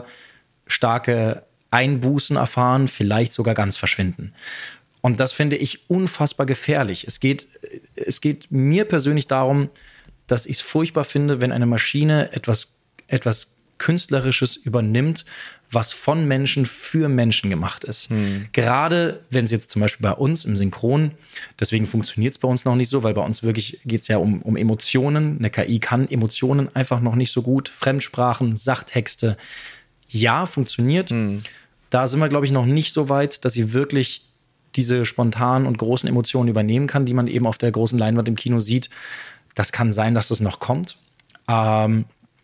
starke Einbußen erfahren, vielleicht sogar ganz verschwinden. Und das finde ich unfassbar gefährlich. Es geht, es geht mir persönlich darum, dass ich es furchtbar finde, wenn eine Maschine etwas, etwas Künstlerisches übernimmt, was von Menschen für Menschen gemacht ist. Hm. Gerade wenn es jetzt zum Beispiel bei uns im Synchron, deswegen funktioniert es bei uns noch nicht so, weil bei uns wirklich geht es ja um, um Emotionen. Eine K I kann Emotionen einfach noch nicht so gut. Fremdsprachen, Sachtexte, ja, funktioniert. Hm. Da sind wir, glaube ich, noch nicht so weit, dass sie wirklich diese spontanen und großen Emotionen übernehmen kann, die man eben auf der großen Leinwand im Kino sieht. Das kann sein, dass das noch kommt. Ähm,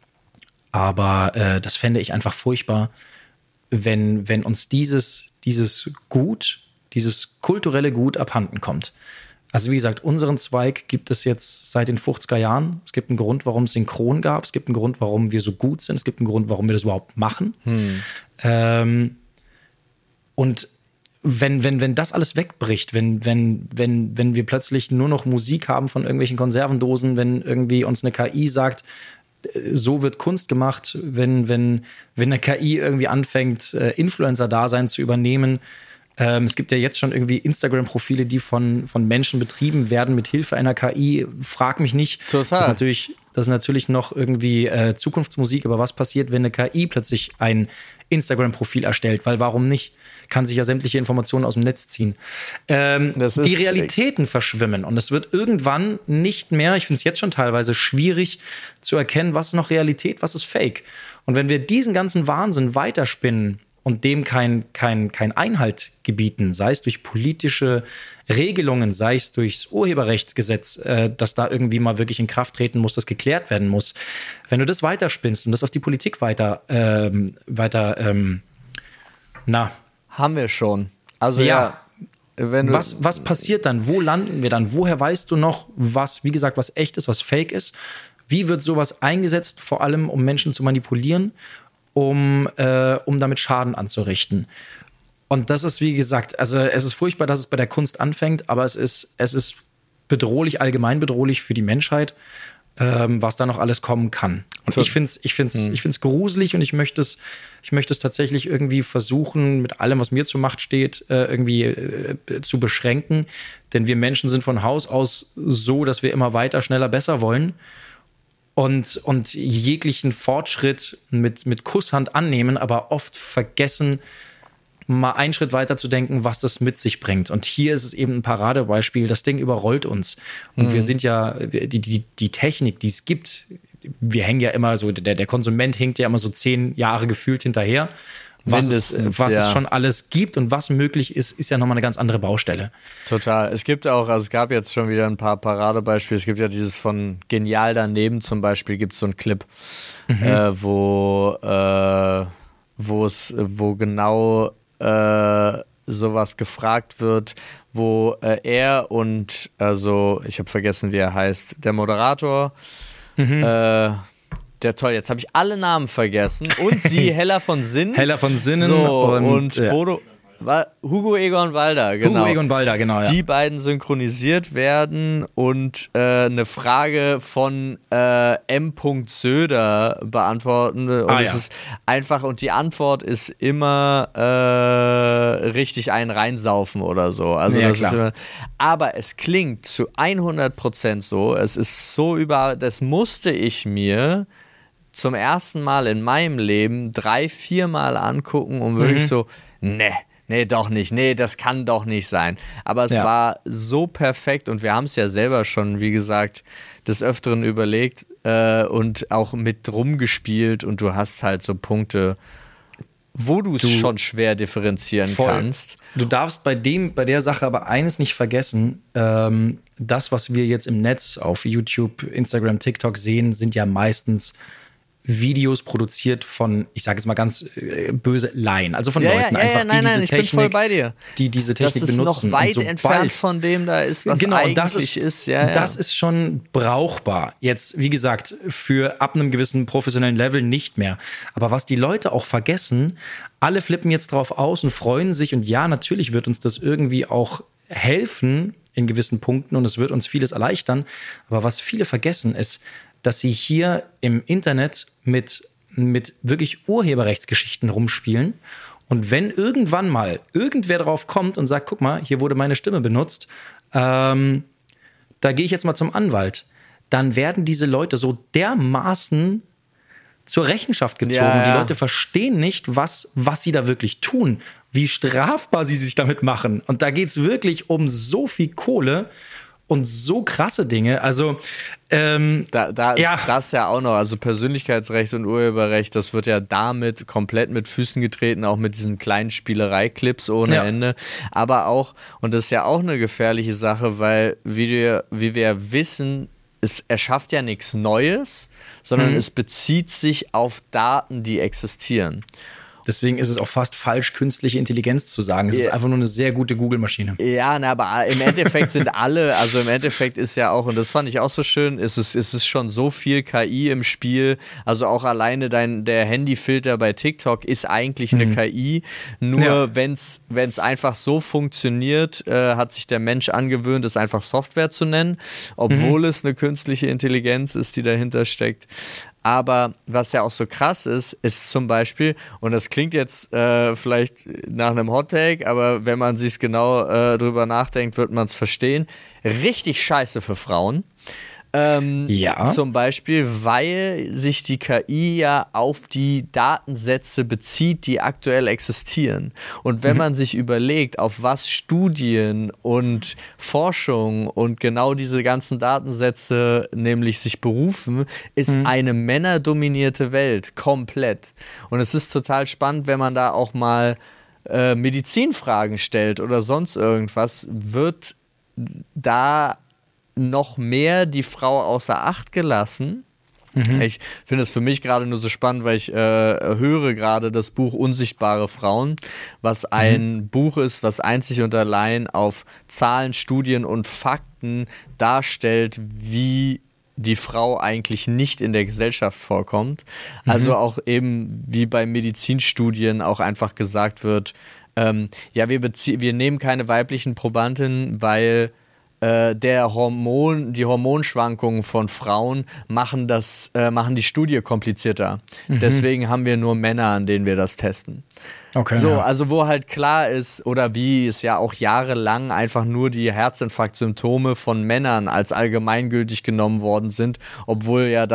aber äh, das fände ich einfach furchtbar, wenn, wenn uns dieses, dieses Gut, dieses kulturelle Gut abhanden kommt. Also wie gesagt, unseren Zweig gibt es jetzt seit den fünfziger Jahren. Es gibt einen Grund, warum es Synchron gab. Es gibt einen Grund, warum wir so gut sind. Es gibt einen Grund, warum wir das überhaupt machen. Hm. Ähm, und Wenn, wenn, wenn das alles wegbricht, wenn, wenn, wenn, wenn wir plötzlich nur noch Musik haben von irgendwelchen Konservendosen, wenn irgendwie uns eine K I sagt, so wird Kunst gemacht, wenn, wenn, wenn eine K I irgendwie anfängt, Influencer-Dasein zu übernehmen. Ähm, es gibt ja jetzt schon irgendwie Instagram-Profile, die von, von Menschen betrieben werden mit Hilfe einer K I. Frag mich nicht. Total. Das ist natürlich, das ist natürlich noch irgendwie äh, Zukunftsmusik, aber was passiert, wenn eine K I plötzlich ein Instagram-Profil erstellt? Weil warum nicht? Kann sich ja sämtliche Informationen aus dem Netz ziehen. Ähm, die Realitäten verschwimmen und es wird irgendwann nicht mehr, ich finde es jetzt schon teilweise schwierig zu erkennen, was ist noch Realität, was ist Fake. Und wenn wir diesen ganzen Wahnsinn weiterspinnen und dem kein, kein, kein Einhalt gebieten, sei es durch politische Regelungen, sei es durchs Urheberrechtsgesetz, äh, das da irgendwie mal wirklich in Kraft treten muss, das geklärt werden muss. Wenn du das weiterspinnst und das auf die Politik weiter, ähm, weiter ähm, na, haben wir schon. Also ja, ja, wenn du was, was passiert dann? Wo landen wir dann? Woher weißt du noch, was, wie gesagt, was echt ist, was fake ist? Wie wird sowas eingesetzt, vor allem um Menschen zu manipulieren, um, äh, um damit Schaden anzurichten? Und das ist, wie gesagt, also es ist furchtbar, dass es bei der Kunst anfängt, aber es ist, es ist bedrohlich, allgemein bedrohlich für die Menschheit, ähm, was da noch alles kommen kann. Und ich finde es ich find's, hm. ich find's gruselig und ich möchte es ich möchte es tatsächlich irgendwie versuchen, mit allem, was mir zur Macht steht, äh, irgendwie äh, zu beschränken. Denn wir Menschen sind von Haus aus so, dass wir immer weiter, schneller, besser wollen. Und, und jeglichen Fortschritt mit, mit Kusshand annehmen, aber oft vergessen, mal einen Schritt weiter zu denken, was das mit sich bringt. Und hier ist es eben ein Paradebeispiel. Das Ding überrollt uns. Und mhm. wir sind ja, die, die, die Technik, die es gibt, wir hängen ja immer so, der, der Konsument hinkt ja immer so zehn Jahre gefühlt hinterher. Was, es, was ja. es schon alles gibt und was möglich ist, ist ja nochmal eine ganz andere Baustelle. Total. Es gibt auch, also es gab jetzt schon wieder ein paar Paradebeispiele. Es gibt ja dieses von Genial daneben zum Beispiel, gibt es so einen Clip, mhm. äh, wo, äh, wo es, wo genau äh, sowas gefragt wird, wo äh, er und, also ich habe vergessen, wie er heißt, der Moderator, mhm. äh, der toll, jetzt habe ich alle Namen vergessen. Und sie, Hella von Sinnen. Hella von Sinnen so, und, und ja. Bodo, Hugo Egon Balder, genau. Hugo Egon Balder, genau, ja. Die beiden synchronisiert werden und äh, eine Frage von äh, M. Söder beantworten. Und ah, es ja. ist einfach, und die Antwort ist immer äh, richtig einen reinsaufen oder so. Also ja, das ist immer, aber es klingt zu hundert Prozent so. Es ist so über, das musste ich mir zum ersten Mal in meinem Leben drei, viermal angucken, um wirklich mhm. so, ne. Nee, doch nicht. Nee, das kann doch nicht sein. Aber es ja. war so perfekt und wir haben es ja selber schon, wie gesagt, des Öfteren überlegt äh, und auch mit rumgespielt und du hast halt so Punkte, wo du es schon schwer differenzieren voll. kannst. Du darfst bei dem, bei der Sache aber eines nicht vergessen, ähm, das, was wir jetzt im Netz auf YouTube, Instagram, TikTok sehen, sind ja meistens Videos produziert von, ich sage jetzt mal ganz äh, böse, Laien. Also von ja, Leuten ja, einfach, ja, nein, die diese nein, ich Technik, bin voll bei dir. die diese Technik das ist benutzen. noch weit sobald, entfernt von dem da ist, was genau, eigentlich das ist, ist. Ja, ja. Das ist schon brauchbar. Jetzt, wie gesagt, für ab einem gewissen professionellen Level nicht mehr. Aber was die Leute auch vergessen, alle flippen jetzt drauf aus und freuen sich. Und ja, natürlich wird uns das irgendwie auch helfen in gewissen Punkten und es wird uns vieles erleichtern. Aber was viele vergessen ist, dass sie hier im Internet mit mit wirklich Urheberrechtsgeschichten rumspielen. Und wenn irgendwann mal irgendwer drauf kommt und sagt, guck mal, hier wurde meine Stimme benutzt, ähm, da gehe ich jetzt mal zum Anwalt, dann werden diese Leute so dermaßen zur Rechenschaft gezogen. Ja, ja. Die Leute verstehen nicht, was, was sie da wirklich tun, wie strafbar sie sich damit machen. Und da geht es wirklich um so viel Kohle und so krasse Dinge. Also ähm, da, da, ja. das ja auch noch, also Persönlichkeitsrecht und Urheberrecht, das wird ja damit komplett mit Füßen getreten, auch mit diesen kleinen Spielerei-Clips ohne ja. Ende. Aber auch, und das ist ja auch eine gefährliche Sache, weil wie wir, wie wir wissen, es erschafft ja nichts Neues, sondern mhm. es bezieht sich auf Daten, die existieren. Deswegen ist es auch fast falsch, künstliche Intelligenz zu sagen. Es ja. ist einfach nur eine sehr gute Google-Maschine. Ja, na, aber im Endeffekt sind alle, also im Endeffekt ist ja auch, und das fand ich auch so schön, ist es, ist es schon so viel K I im Spiel. Also auch alleine dein, der Handyfilter bei TikTok ist eigentlich eine mhm. K I. Nur ja. wenn es einfach so funktioniert, äh, hat sich der Mensch angewöhnt, es einfach Software zu nennen, obwohl mhm. es eine künstliche Intelligenz ist, die dahinter steckt. Aber was ja auch so krass ist, ist zum Beispiel, und das klingt jetzt äh, vielleicht nach einem Hot-Take, aber wenn man sich genau äh, drüber nachdenkt, wird man es verstehen, richtig scheiße für Frauen. Ähm, ja. Zum Beispiel, weil sich die K I ja auf die Datensätze bezieht, die aktuell existieren. Und wenn mhm. man sich überlegt, auf was Studien und Forschung und genau diese ganzen Datensätze nämlich sich berufen, ist mhm. eine männerdominierte Welt, komplett. Und es ist total spannend, wenn man da auch mal äh, Medizinfragen stellt oder sonst irgendwas, wird da noch mehr die Frau außer Acht gelassen. Mhm. Ich finde es für mich gerade nur so spannend, weil ich äh, höre gerade das Buch Unsichtbare Frauen, was ein mhm. Buch ist, was einzig und allein auf Zahlen, Studien und Fakten darstellt, wie die Frau eigentlich nicht in der Gesellschaft vorkommt. Mhm. Also auch eben wie bei Medizinstudien auch einfach gesagt wird, ähm, ja, wir, bezie- wir nehmen keine weiblichen Probandinnen, weil der Hormon, die Hormonschwankungen von Frauen machen das, äh, machen die Studie komplizierter. Mhm. Deswegen haben wir nur Männer, an denen wir das testen. Okay, so, ja. Also wo halt klar ist, oder wie es ja auch jahrelang einfach nur die Herzinfarktsymptome von Männern als allgemeingültig genommen worden sind, obwohl ja dann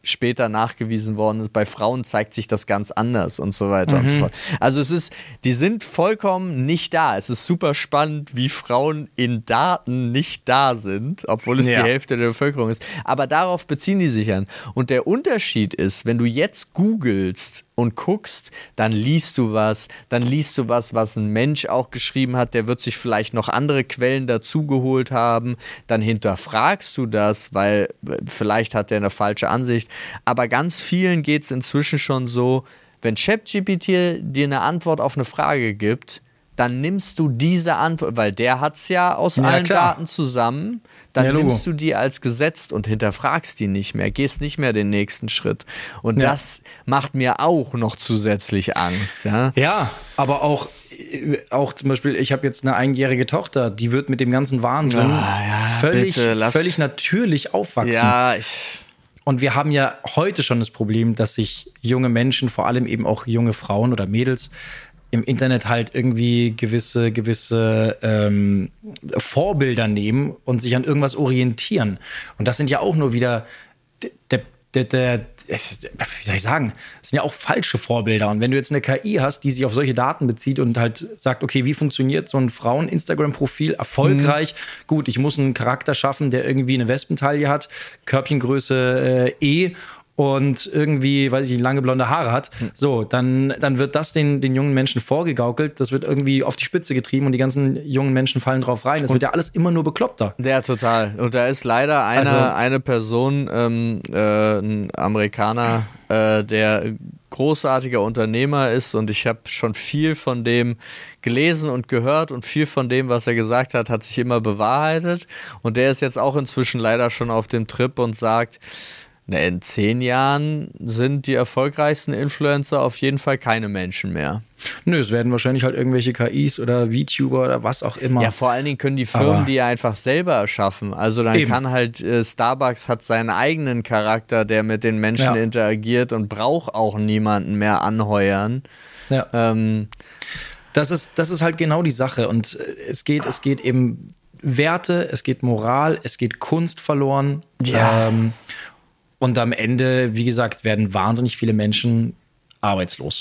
später nachgewiesen worden ist. Bei Frauen zeigt sich das ganz anders und so weiter Mhm. und so fort. Also es ist, die sind vollkommen nicht da. Es ist super spannend, wie Frauen in Daten nicht da sind, obwohl es Ja. die Hälfte der Bevölkerung ist. Aber darauf beziehen die sich an. Und der Unterschied ist, wenn du jetzt googelst und guckst, dann liest du was, dann liest du was, was ein Mensch auch geschrieben hat, der wird sich vielleicht noch andere Quellen dazugeholt haben, dann hinterfragst du das, weil vielleicht hat der eine falsche Ansicht, aber ganz vielen geht es inzwischen schon so, wenn ChatGPT dir eine Antwort auf eine Frage gibt, dann nimmst du diese Antwort, weil der hat es ja aus Ja, allen klar. Daten zusammen, dann Ja, Logo. nimmst du die als gesetzt und hinterfragst die nicht mehr, gehst nicht mehr den nächsten Schritt. Und Ja. das macht mir auch noch zusätzlich Angst. Ja, Ja, aber auch, äh, auch zum Beispiel, ich habe jetzt eine einjährige Tochter, die wird mit dem ganzen Wahnsinn Ah, ja, völlig, bitte, lass- völlig natürlich aufwachsen. ja ich, Und wir haben ja heute schon das Problem, dass sich junge Menschen, vor allem eben auch junge Frauen oder Mädels, im Internet halt irgendwie gewisse, gewisse ähm, Vorbilder nehmen und sich an irgendwas orientieren. Und das sind ja auch nur wieder der, der, der, wie soll ich sagen, das sind ja auch falsche Vorbilder. Und wenn du jetzt eine K I hast, die sich auf solche Daten bezieht und halt sagt, okay, wie funktioniert so ein Frauen-Instagram-Profil erfolgreich? Mhm. Gut, ich muss einen Charakter schaffen, der irgendwie eine Wespentaille hat, Körbchengröße äh, E und irgendwie, weiß ich, lange blonde Haare hat, so, dann, dann wird das den, den jungen Menschen vorgegaukelt, das wird irgendwie auf die Spitze getrieben und die ganzen jungen Menschen fallen drauf rein. Das wird ja alles immer nur bekloppter. ja, total. Und da ist leider eine, Also- eine Person, ähm, äh, ein Amerikaner, äh, der großartiger Unternehmer ist und ich habe schon viel von dem gelesen und gehört und viel von dem, was er gesagt hat, hat sich immer bewahrheitet und der ist jetzt auch inzwischen leider schon auf dem Trip und sagt, na, in zehn Jahren sind die erfolgreichsten Influencer auf jeden Fall keine Menschen mehr. Nö, es werden wahrscheinlich halt irgendwelche K Is oder VTuber oder was auch immer. Ja, vor allen Dingen können die Firmen Aber- die ja einfach selber erschaffen. Also dann Eben. kann halt äh, Starbucks hat seinen eigenen Charakter, der mit den Menschen Ja. interagiert und braucht auch niemanden mehr anheuern. Ja. Ähm, Das ist, das ist halt genau die Sache. Und äh, es geht, es geht eben Werte, es geht Moral, es geht Kunst verloren. Ja. Ähm, und am Ende, wie gesagt, werden wahnsinnig viele Menschen arbeitslos.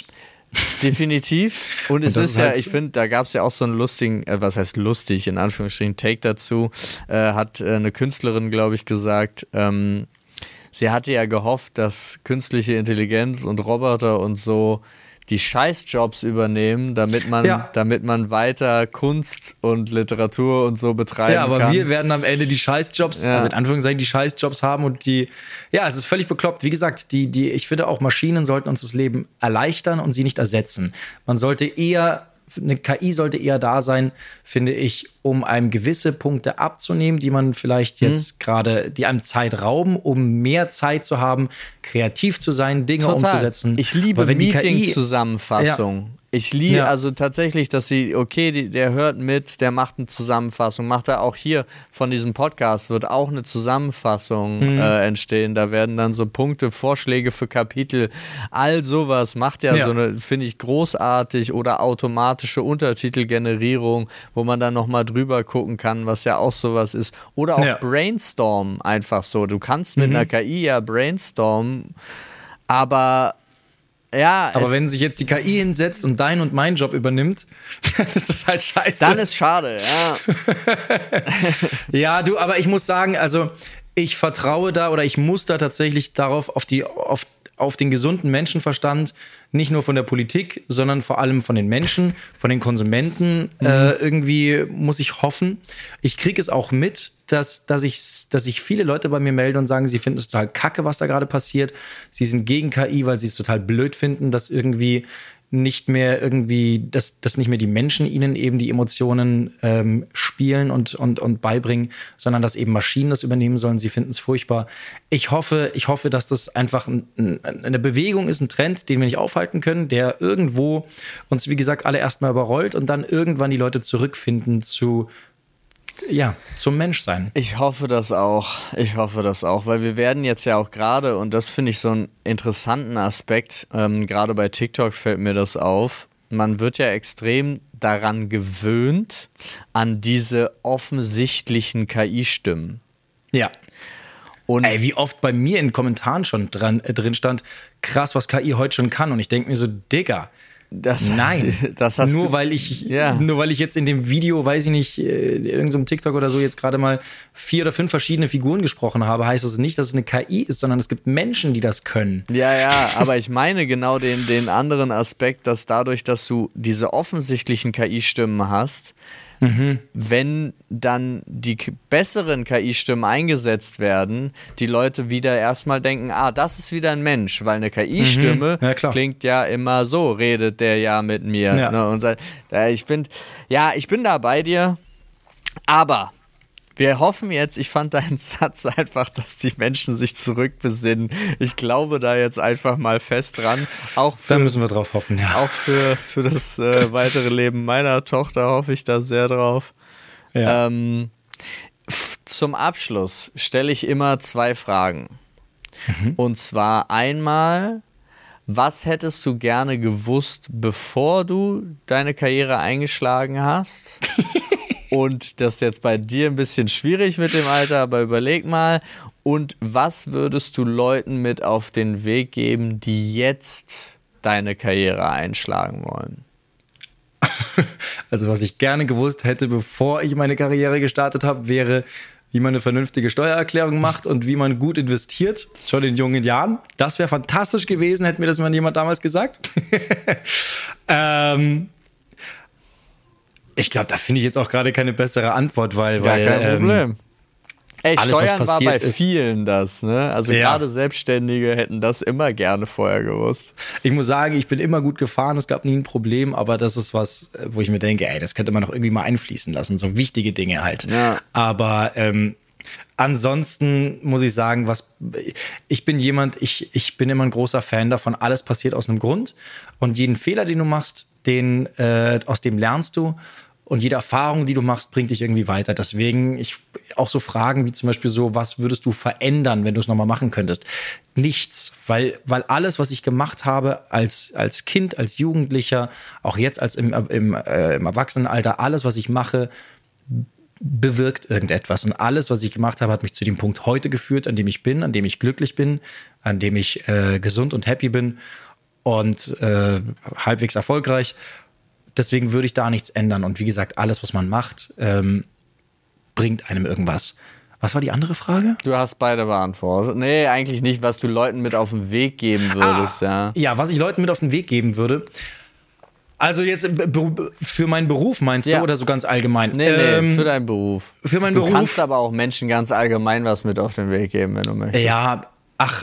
Definitiv. Und es Und das ist ist ja, halt- ich finde, da gab es ja auch so einen lustigen, äh, was heißt lustig, in Anführungsstrichen, Take dazu, äh, hat äh, eine Künstlerin, glaube ich, gesagt, ähm, sie hatte ja gehofft, dass künstliche Intelligenz und Roboter und so die Scheißjobs übernehmen, damit man, Ja. damit man weiter Kunst und Literatur und so betreiben Ja, aber kann. wir werden am Ende die Scheißjobs, Ja. also in Anführungszeichen die Scheißjobs haben und die, ja, es ist völlig bekloppt. Wie gesagt, die, die, ich finde auch Maschinen sollten uns das Leben erleichtern und sie nicht ersetzen. Man sollte eher, eine K I sollte eher da sein, finde ich, um einem gewisse Punkte abzunehmen, die man vielleicht jetzt gerade, die einem Zeit rauben, um mehr Zeit zu haben, kreativ zu sein, Dinge Total. umzusetzen. Ich liebe Aber wenn die K I Meeting-Zusammenfassung. Ich liebe Ja. also tatsächlich, dass sie, okay, die, der hört mit, der macht eine Zusammenfassung. Macht er auch hier von diesem Podcast, wird auch eine Zusammenfassung Mhm. äh, entstehen. Da werden dann so Punkte, Vorschläge für Kapitel, all sowas macht ja, Ja. so eine, finde ich, großartig oder automatische Untertitelgenerierung, wo man dann nochmal drüber gucken kann, was ja auch sowas ist. Oder auch Ja. Brainstorm einfach so. Du kannst mit einer K I ja brainstormen, aber ja, Aber es, wenn sich jetzt die K I hinsetzt und dein und mein Job übernimmt, das ist halt scheiße. dann ist schade, ja. Ja, du, aber ich muss sagen, also ich vertraue da oder ich muss da tatsächlich darauf, auf, die, auf, auf den gesunden Menschenverstand, nicht nur von der Politik, sondern vor allem von den Menschen, von den Konsumenten. Mhm. Äh, irgendwie muss ich hoffen. Ich kriege es auch mit, dass, dass, ich, dass sich viele Leute bei mir melden und sagen, sie finden es total kacke, was da gerade passiert. Sie sind gegen K I, weil sie es total blöd finden, dass irgendwie nicht mehr irgendwie, dass, dass nicht mehr die Menschen ihnen eben die Emotionen ähm, spielen und, und, und beibringen, sondern dass eben Maschinen das übernehmen sollen. Sie finden es furchtbar. Ich hoffe, ich hoffe, dass das einfach ein, ein, eine Bewegung ist, ein Trend, den wir nicht aufhalten können, der irgendwo uns, wie gesagt, alle erstmal überrollt und dann irgendwann die Leute zurückfinden zu, ja, zum Menschsein. Ich hoffe das auch. Ich hoffe das auch, weil wir werden jetzt ja auch gerade, und das finde ich so einen interessanten Aspekt, ähm, gerade bei TikTok fällt mir das auf, man wird ja extrem daran gewöhnt, an diese offensichtlichen K I-Stimmen. Ja. Und Ey, wie oft bei mir in Kommentaren schon dran, äh, drin stand, krass, was K I heute schon kann. Und ich denke mir so, Digga, das, nein, das hast nur du, weil ich ja. nur weil ich jetzt in dem Video, weiß ich nicht, in irgendeinem TikTok oder so jetzt gerade mal vier oder fünf verschiedene Figuren gesprochen habe, heißt das nicht, dass es eine K I ist, sondern es gibt Menschen, die das können. Ja, ja, aber ich meine genau den, den anderen Aspekt, dass dadurch, dass du diese offensichtlichen K I-Stimmen hast, mhm. wenn dann die k- besseren K I-Stimmen eingesetzt werden, die Leute wieder erstmal denken, ah, das ist wieder ein Mensch, weil eine K I-Stimme mhm. ja, klingt ja immer so, redet der ja mit mir. Ja. Ne? Und äh, ich bin, ja, ich bin da bei dir, aber wir hoffen jetzt, ich fand deinen Satz einfach, dass die Menschen sich zurückbesinnen. Ich glaube da jetzt einfach mal fest dran. Auch für, da müssen wir drauf hoffen, ja. Auch für, für das äh, weitere Leben meiner Tochter hoffe ich da sehr drauf. Ja. Ähm, f- zum Abschluss stelle ich immer zwei Fragen. Mhm. Und zwar einmal, was hättest du gerne gewusst, bevor du deine Karriere eingeschlagen hast? Und das ist jetzt bei dir ein bisschen schwierig mit dem Alter, aber überleg mal. Und was würdest du Leuten mit auf den Weg geben, die jetzt deine Karriere einschlagen wollen? Also was ich gerne gewusst hätte, bevor ich meine Karriere gestartet habe, wäre, wie man eine vernünftige Steuererklärung macht und wie man gut investiert, schon in jungen Jahren. Das wäre fantastisch gewesen, hätte mir das mal jemand damals gesagt. ähm... Ich glaube, da finde ich jetzt auch gerade keine bessere Antwort, weil... Gar weil, kein Problem. Ähm, Ey, alles, Steuern was war bei ist, vielen das, ne? Also ja. gerade Selbstständige hätten das immer gerne vorher gewusst. Ich muss sagen, ich bin immer gut gefahren, es gab nie ein Problem, aber das ist was, wo ich mir denke, ey, das könnte man doch irgendwie mal einfließen lassen, so wichtige Dinge halt. Ja. Aber ähm, ansonsten muss ich sagen, was ich bin jemand, ich, ich bin immer ein großer Fan davon, alles passiert aus einem Grund und jeden Fehler, den du machst, den, äh, aus dem lernst du. Und jede Erfahrung, die du machst, bringt dich irgendwie weiter. Deswegen ich auch so Fragen wie zum Beispiel so, was würdest du verändern, wenn du es nochmal machen könntest? Nichts, weil, weil alles, was ich gemacht habe als, als Kind, als Jugendlicher, auch jetzt als im, im, äh, im Erwachsenenalter, alles, was ich mache, bewirkt irgendetwas. Und alles, was ich gemacht habe, hat mich zu dem Punkt heute geführt, an dem ich bin, an dem ich glücklich bin, an dem ich äh, gesund und happy bin und äh, halbwegs erfolgreich. Deswegen würde ich da nichts ändern. Und wie gesagt, alles, was man macht, ähm, bringt einem irgendwas. Was war die andere Frage? Du hast beide beantwortet. Nee, eigentlich nicht, was du Leuten mit auf den Weg geben würdest. Ah, ja. ja, was ich Leuten mit auf den Weg geben würde. Also jetzt für meinen Beruf meinst ja. du oder so ganz allgemein? Nee, nee, ähm, für deinen Beruf. Für meinen du Beruf. Du kannst aber auch Menschen ganz allgemein was mit auf den Weg geben, wenn du möchtest. Ja, ach,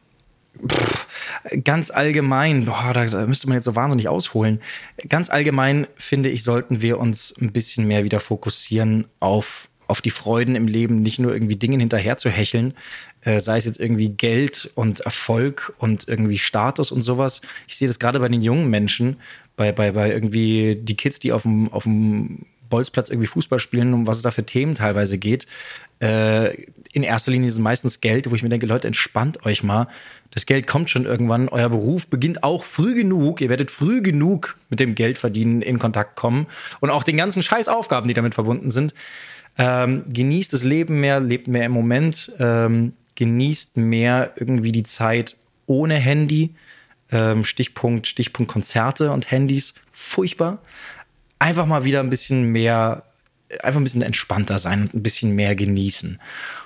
pff, ganz allgemein, boah, da, da müsste man jetzt so wahnsinnig ausholen. Ganz allgemein, finde ich, sollten wir uns ein bisschen mehr wieder fokussieren auf, auf die Freuden im Leben, nicht nur irgendwie Dingen hinterher zu hecheln, äh, sei es jetzt irgendwie Geld und Erfolg und irgendwie Status und sowas. Ich sehe das gerade bei den jungen Menschen, bei, bei, bei irgendwie die Kids, die auf dem, auf dem Bolzplatz irgendwie Fußball spielen, um was es da für Themen teilweise geht. Äh, in erster Linie ist es meistens Geld, wo ich mir denke, Leute, entspannt euch mal. Das Geld kommt schon irgendwann. Euer Beruf beginnt auch früh genug. Ihr werdet früh genug mit dem Geldverdienen in Kontakt kommen und auch den ganzen Scheißaufgaben, die damit verbunden sind. Ähm, genießt das Leben mehr, lebt mehr im Moment, ähm, genießt mehr irgendwie die Zeit ohne Handy. Ähm, Stichpunkt, Stichpunkt Konzerte und Handys. Furchtbar. Einfach mal wieder ein bisschen mehr, einfach ein bisschen entspannter sein und ein bisschen mehr genießen.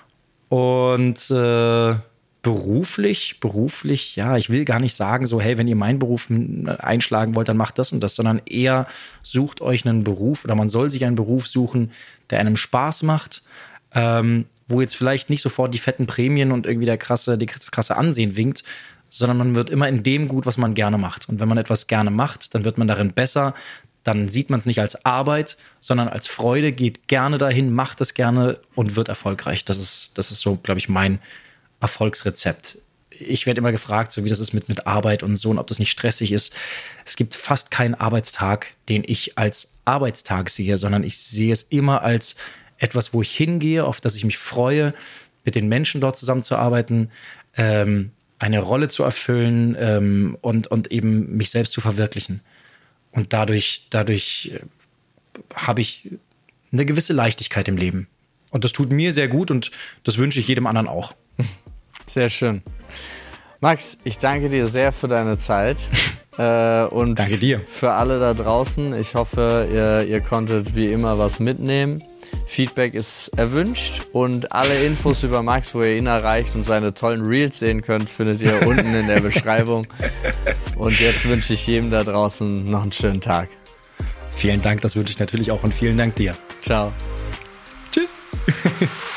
Und äh, beruflich, beruflich, ja, ich will gar nicht sagen, so, hey, wenn ihr meinen Beruf einschlagen wollt, dann macht das und das, sondern eher sucht euch einen Beruf oder man soll sich einen Beruf suchen, der einem Spaß macht, ähm, wo jetzt vielleicht nicht sofort die fetten Prämien und irgendwie der krasse, die krasse Ansehen winkt, sondern man wird immer in dem gut, was man gerne macht. Und wenn man etwas gerne macht, dann wird man darin besser. Dann sieht man es nicht als Arbeit, sondern als Freude, geht gerne dahin, macht es gerne und wird erfolgreich. Das ist, das ist so, glaube ich, mein Erfolgsrezept. Ich werde immer gefragt, so wie das ist mit, mit Arbeit und so und ob das nicht stressig ist. Es gibt fast keinen Arbeitstag, den ich als Arbeitstag sehe, sondern ich sehe es immer als etwas, wo ich hingehe, auf das ich mich freue, mit den Menschen dort zusammenzuarbeiten, ähm, eine Rolle zu erfüllen ähm, und, und eben mich selbst zu verwirklichen. Und dadurch, dadurch habe ich eine gewisse Leichtigkeit im Leben. Und das tut mir sehr gut und das wünsche ich jedem anderen auch. Sehr schön. Max, ich danke dir sehr für deine Zeit. äh, und danke dir. Für alle da draußen, ich hoffe, ihr, ihr konntet wie immer was mitnehmen. Feedback ist erwünscht und alle Infos über Max, wo ihr ihn erreicht und seine tollen Reels sehen könnt, findet ihr unten in der Beschreibung. Und jetzt wünsche ich jedem da draußen noch einen schönen Tag. Vielen Dank, das wünsche ich natürlich auch und vielen Dank dir. Ciao. Tschüss.